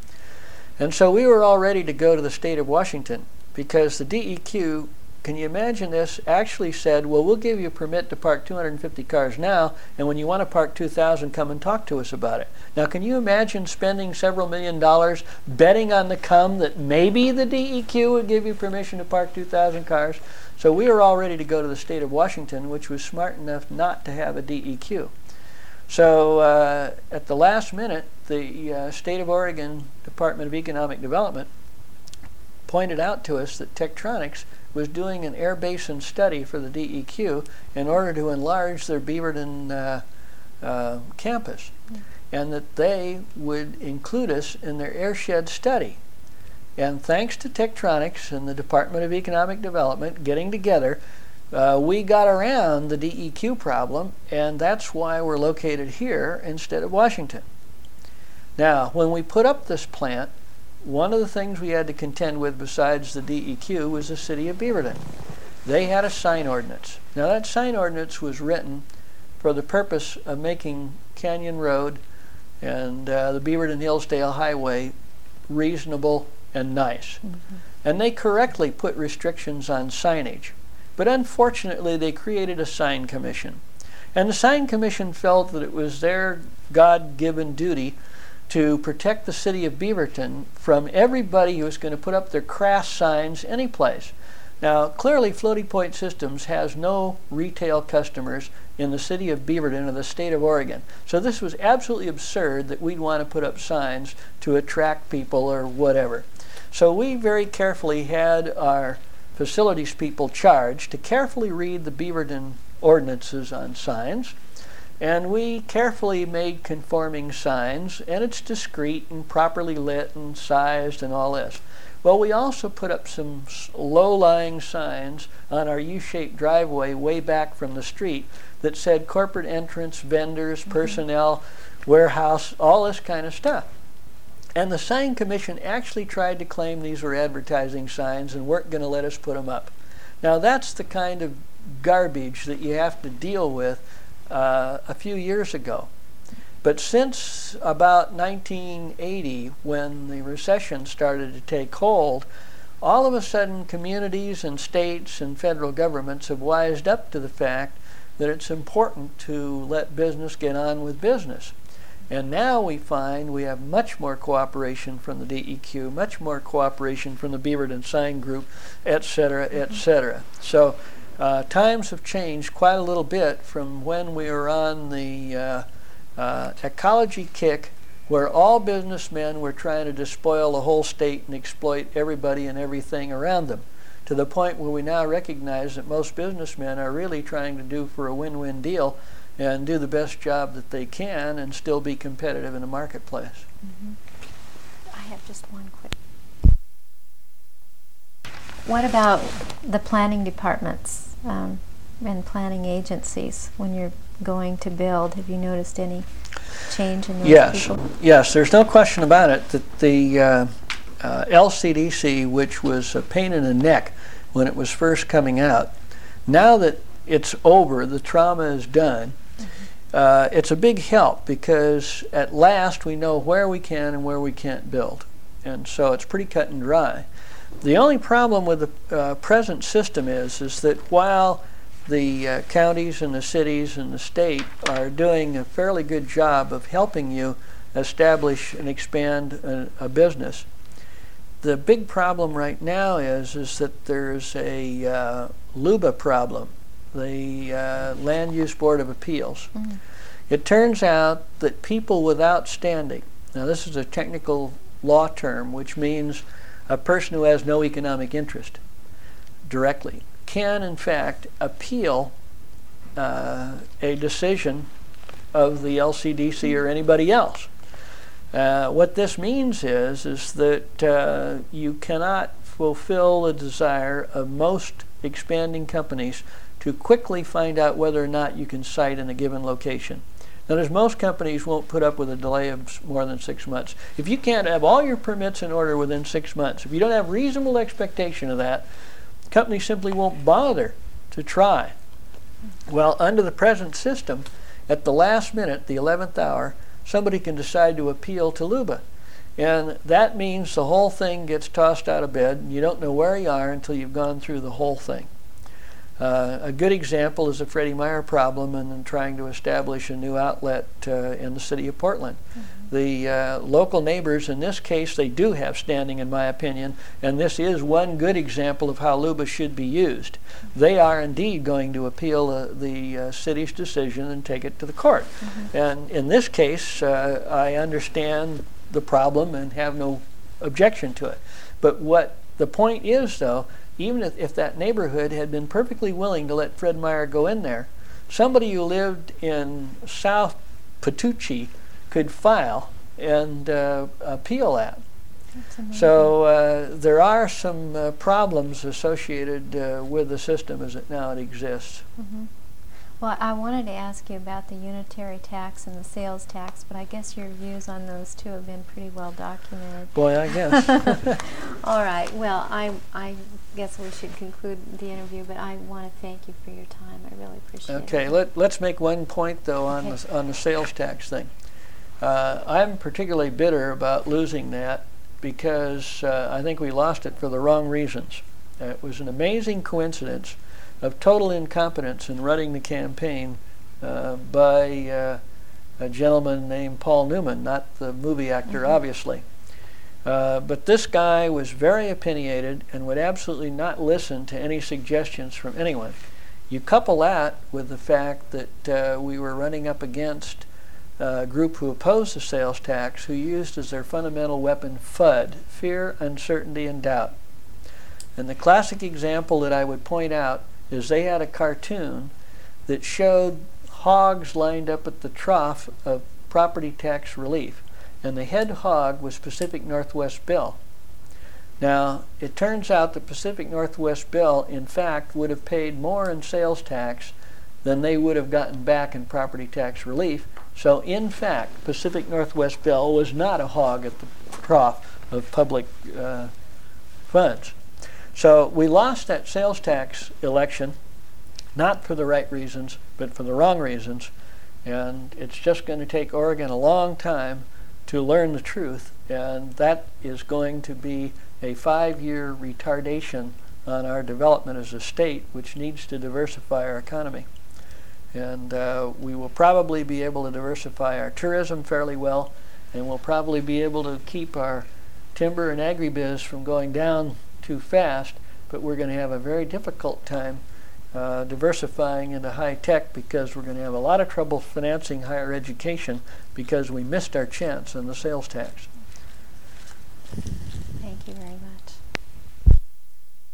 S2: And so we were all ready to go to the state of Washington because the D E Q, can you imagine this, actually said, well, we'll give you a permit to park two hundred fifty cars now, and when you want to park two thousand, come and talk to us about it. Now, can you imagine spending several million dollars betting on the come that maybe the D E Q would give you permission to park two thousand cars? So we were all ready to go to the state of Washington, which was smart enough not to have a D E Q. So uh, at the last minute, the uh, State of Oregon Department of Economic Development pointed out to us that Tektronix was doing an air basin study for the D E Q in order to enlarge their Beaverton uh, uh, campus, mm. and that they would include us in their airshed study. And thanks to Tektronix and the Department of Economic Development getting together, uh, we got around the D E Q problem, and that's why we're located here instead of Washington. Now, when we put up this plant, one of the things we had to contend with besides the D E Q was the city of Beaverton. They had a sign ordinance. Now that sign ordinance was written for the purpose of making Canyon Road and uh, the Beaverton Hillsdale Highway reasonable and nice. Mm-hmm. And they correctly put restrictions on signage. But unfortunately they created a sign commission. And the sign commission felt that it was their God-given duty to protect the city of Beaverton from everybody who was going to put up their crass signs any place. Now, clearly Floating Point Systems has no retail customers in the city of Beaverton or the state of Oregon. So this was absolutely absurd that we'd want to put up signs to attract people or whatever. So we very carefully had our facilities people charged to carefully read the Beaverton ordinances on signs. And we carefully made conforming signs, and it's discreet and properly lit and sized and all this. Well, we also put up some low-lying signs on our U-shaped driveway way back from the street that said corporate entrance, vendors, mm-hmm. personnel, warehouse, all this kind of stuff. And the sign commission actually tried to claim these were advertising signs and weren't going to let us put them up. Now, that's the kind of garbage that you have to deal with Uh, a few years ago. But since about nineteen eighty, when the recession started to take hold, all of a sudden communities and states and federal governments have wised up to the fact that it's important to let business get on with business. And now we find we have much more cooperation from the D E Q, much more cooperation from the Beaverton Sign Group, et cetera, et cetera. So uh, times have changed quite a little bit from when we were on the uh, uh, ecology kick, where all businessmen were trying to despoil the whole state and exploit everybody and everything around them, to the point where we now recognize that most businessmen are really trying to do for a win-win deal and do the best job that they can and still be competitive in the marketplace.
S1: Mm-hmm. I have just one quick. What about the planning departments um, and planning agencies when you're going to build? Have you noticed any change in those
S2: yes.
S1: people?
S2: Yes, there's no question about it that the uh, uh, L C D C, which was a pain in the neck when it was first coming out, now that it's over, the trauma is done, Uh, it's a big help, because at last we know where we can and where we can't build. And so it's pretty cut and dry. The only problem with the uh, present system is, is that while the uh, counties and the cities and the state are doing a fairly good job of helping you establish and expand a, a business, the big problem right now is, is that there's a uh, LUBA problem, the uh, Land Use Board of Appeals. Mm. It turns out that people without standing, now this is a technical law term, which means a person who has no economic interest directly, can in fact appeal uh, a decision of the L C D C or anybody else. Uh, what this means is, is that uh, you cannot fulfill the desire of most expanding companies to quickly find out whether or not you can site in a given location. Now, there's most companies won't put up with a delay of more than six months. If you can't have all your permits in order within six months, if you don't have reasonable expectation of that, companies simply won't bother to try. Well, under the present system, at the last minute, the eleventh hour, somebody can decide to appeal to LUBA. And that means the whole thing gets tossed out of bed, and you don't know where you are until you've gone through the whole thing. Uh, a good example is the Freddie Meyer problem and in trying to establish a new outlet uh, in the city of Portland. Mm-hmm. The uh, local neighbors, in this case, they do have standing, in my opinion, and this is one good example of how LUBA should be used. Mm-hmm. They are indeed going to appeal uh, the uh, city's decision and take it to the court. Mm-hmm. And in this case, uh, I understand the problem and have no objection to it. But what the point is, though, even if, if that neighborhood had been perfectly willing to let Fred Meyer go in there, somebody who lived in South Patucci could file and uh, appeal that. So uh, there are some uh, problems associated uh, with the system as it now it exists.
S1: Mm-hmm. Well, I wanted to ask you about the unitary tax and the sales tax, but I guess your views on those two have been pretty well documented.
S2: Boy, I guess.
S1: All right. Well, I I guess we should conclude the interview, but I want to thank you for your time. I really appreciate
S2: okay, it.
S1: Okay.
S2: Let, let's make one point, though, on, okay. the, on the sales tax thing. Uh, I'm particularly bitter about losing that because uh, I think we lost it for the wrong reasons. Uh, it was an amazing coincidence of total incompetence in running the campaign uh, by uh, a gentleman named Paul Newman, not the movie actor, mm-hmm. obviously. Uh, but this guy was very opinionated and would absolutely not listen to any suggestions from anyone. You couple that with the fact that uh, we were running up against a group who opposed the sales tax, who used as their fundamental weapon FUD, fear, uncertainty, and doubt. And the classic example that I would point out is they had a cartoon that showed hogs lined up at the trough of property tax relief, and the head hog was Pacific Northwest Bell. Now, it turns out that Pacific Northwest Bell, in fact, would have paid more in sales tax than they would have gotten back in property tax relief. So, in fact, Pacific Northwest Bell was not a hog at the trough of public uh, funds. So we lost that sales tax election, not for the right reasons, but for the wrong reasons. And it's just going to take Oregon a long time to learn the truth. And that is going to be a five-year retardation on our development as a state, which needs to diversify our economy. And uh, we will probably be able to diversify our tourism fairly well, and we'll probably be able to keep our timber and agribiz from going down too fast, but we're going to have a very difficult time uh, diversifying into high tech, because we're going to have a lot of trouble financing higher education because we missed our chance on the sales tax.
S1: Thank you very much.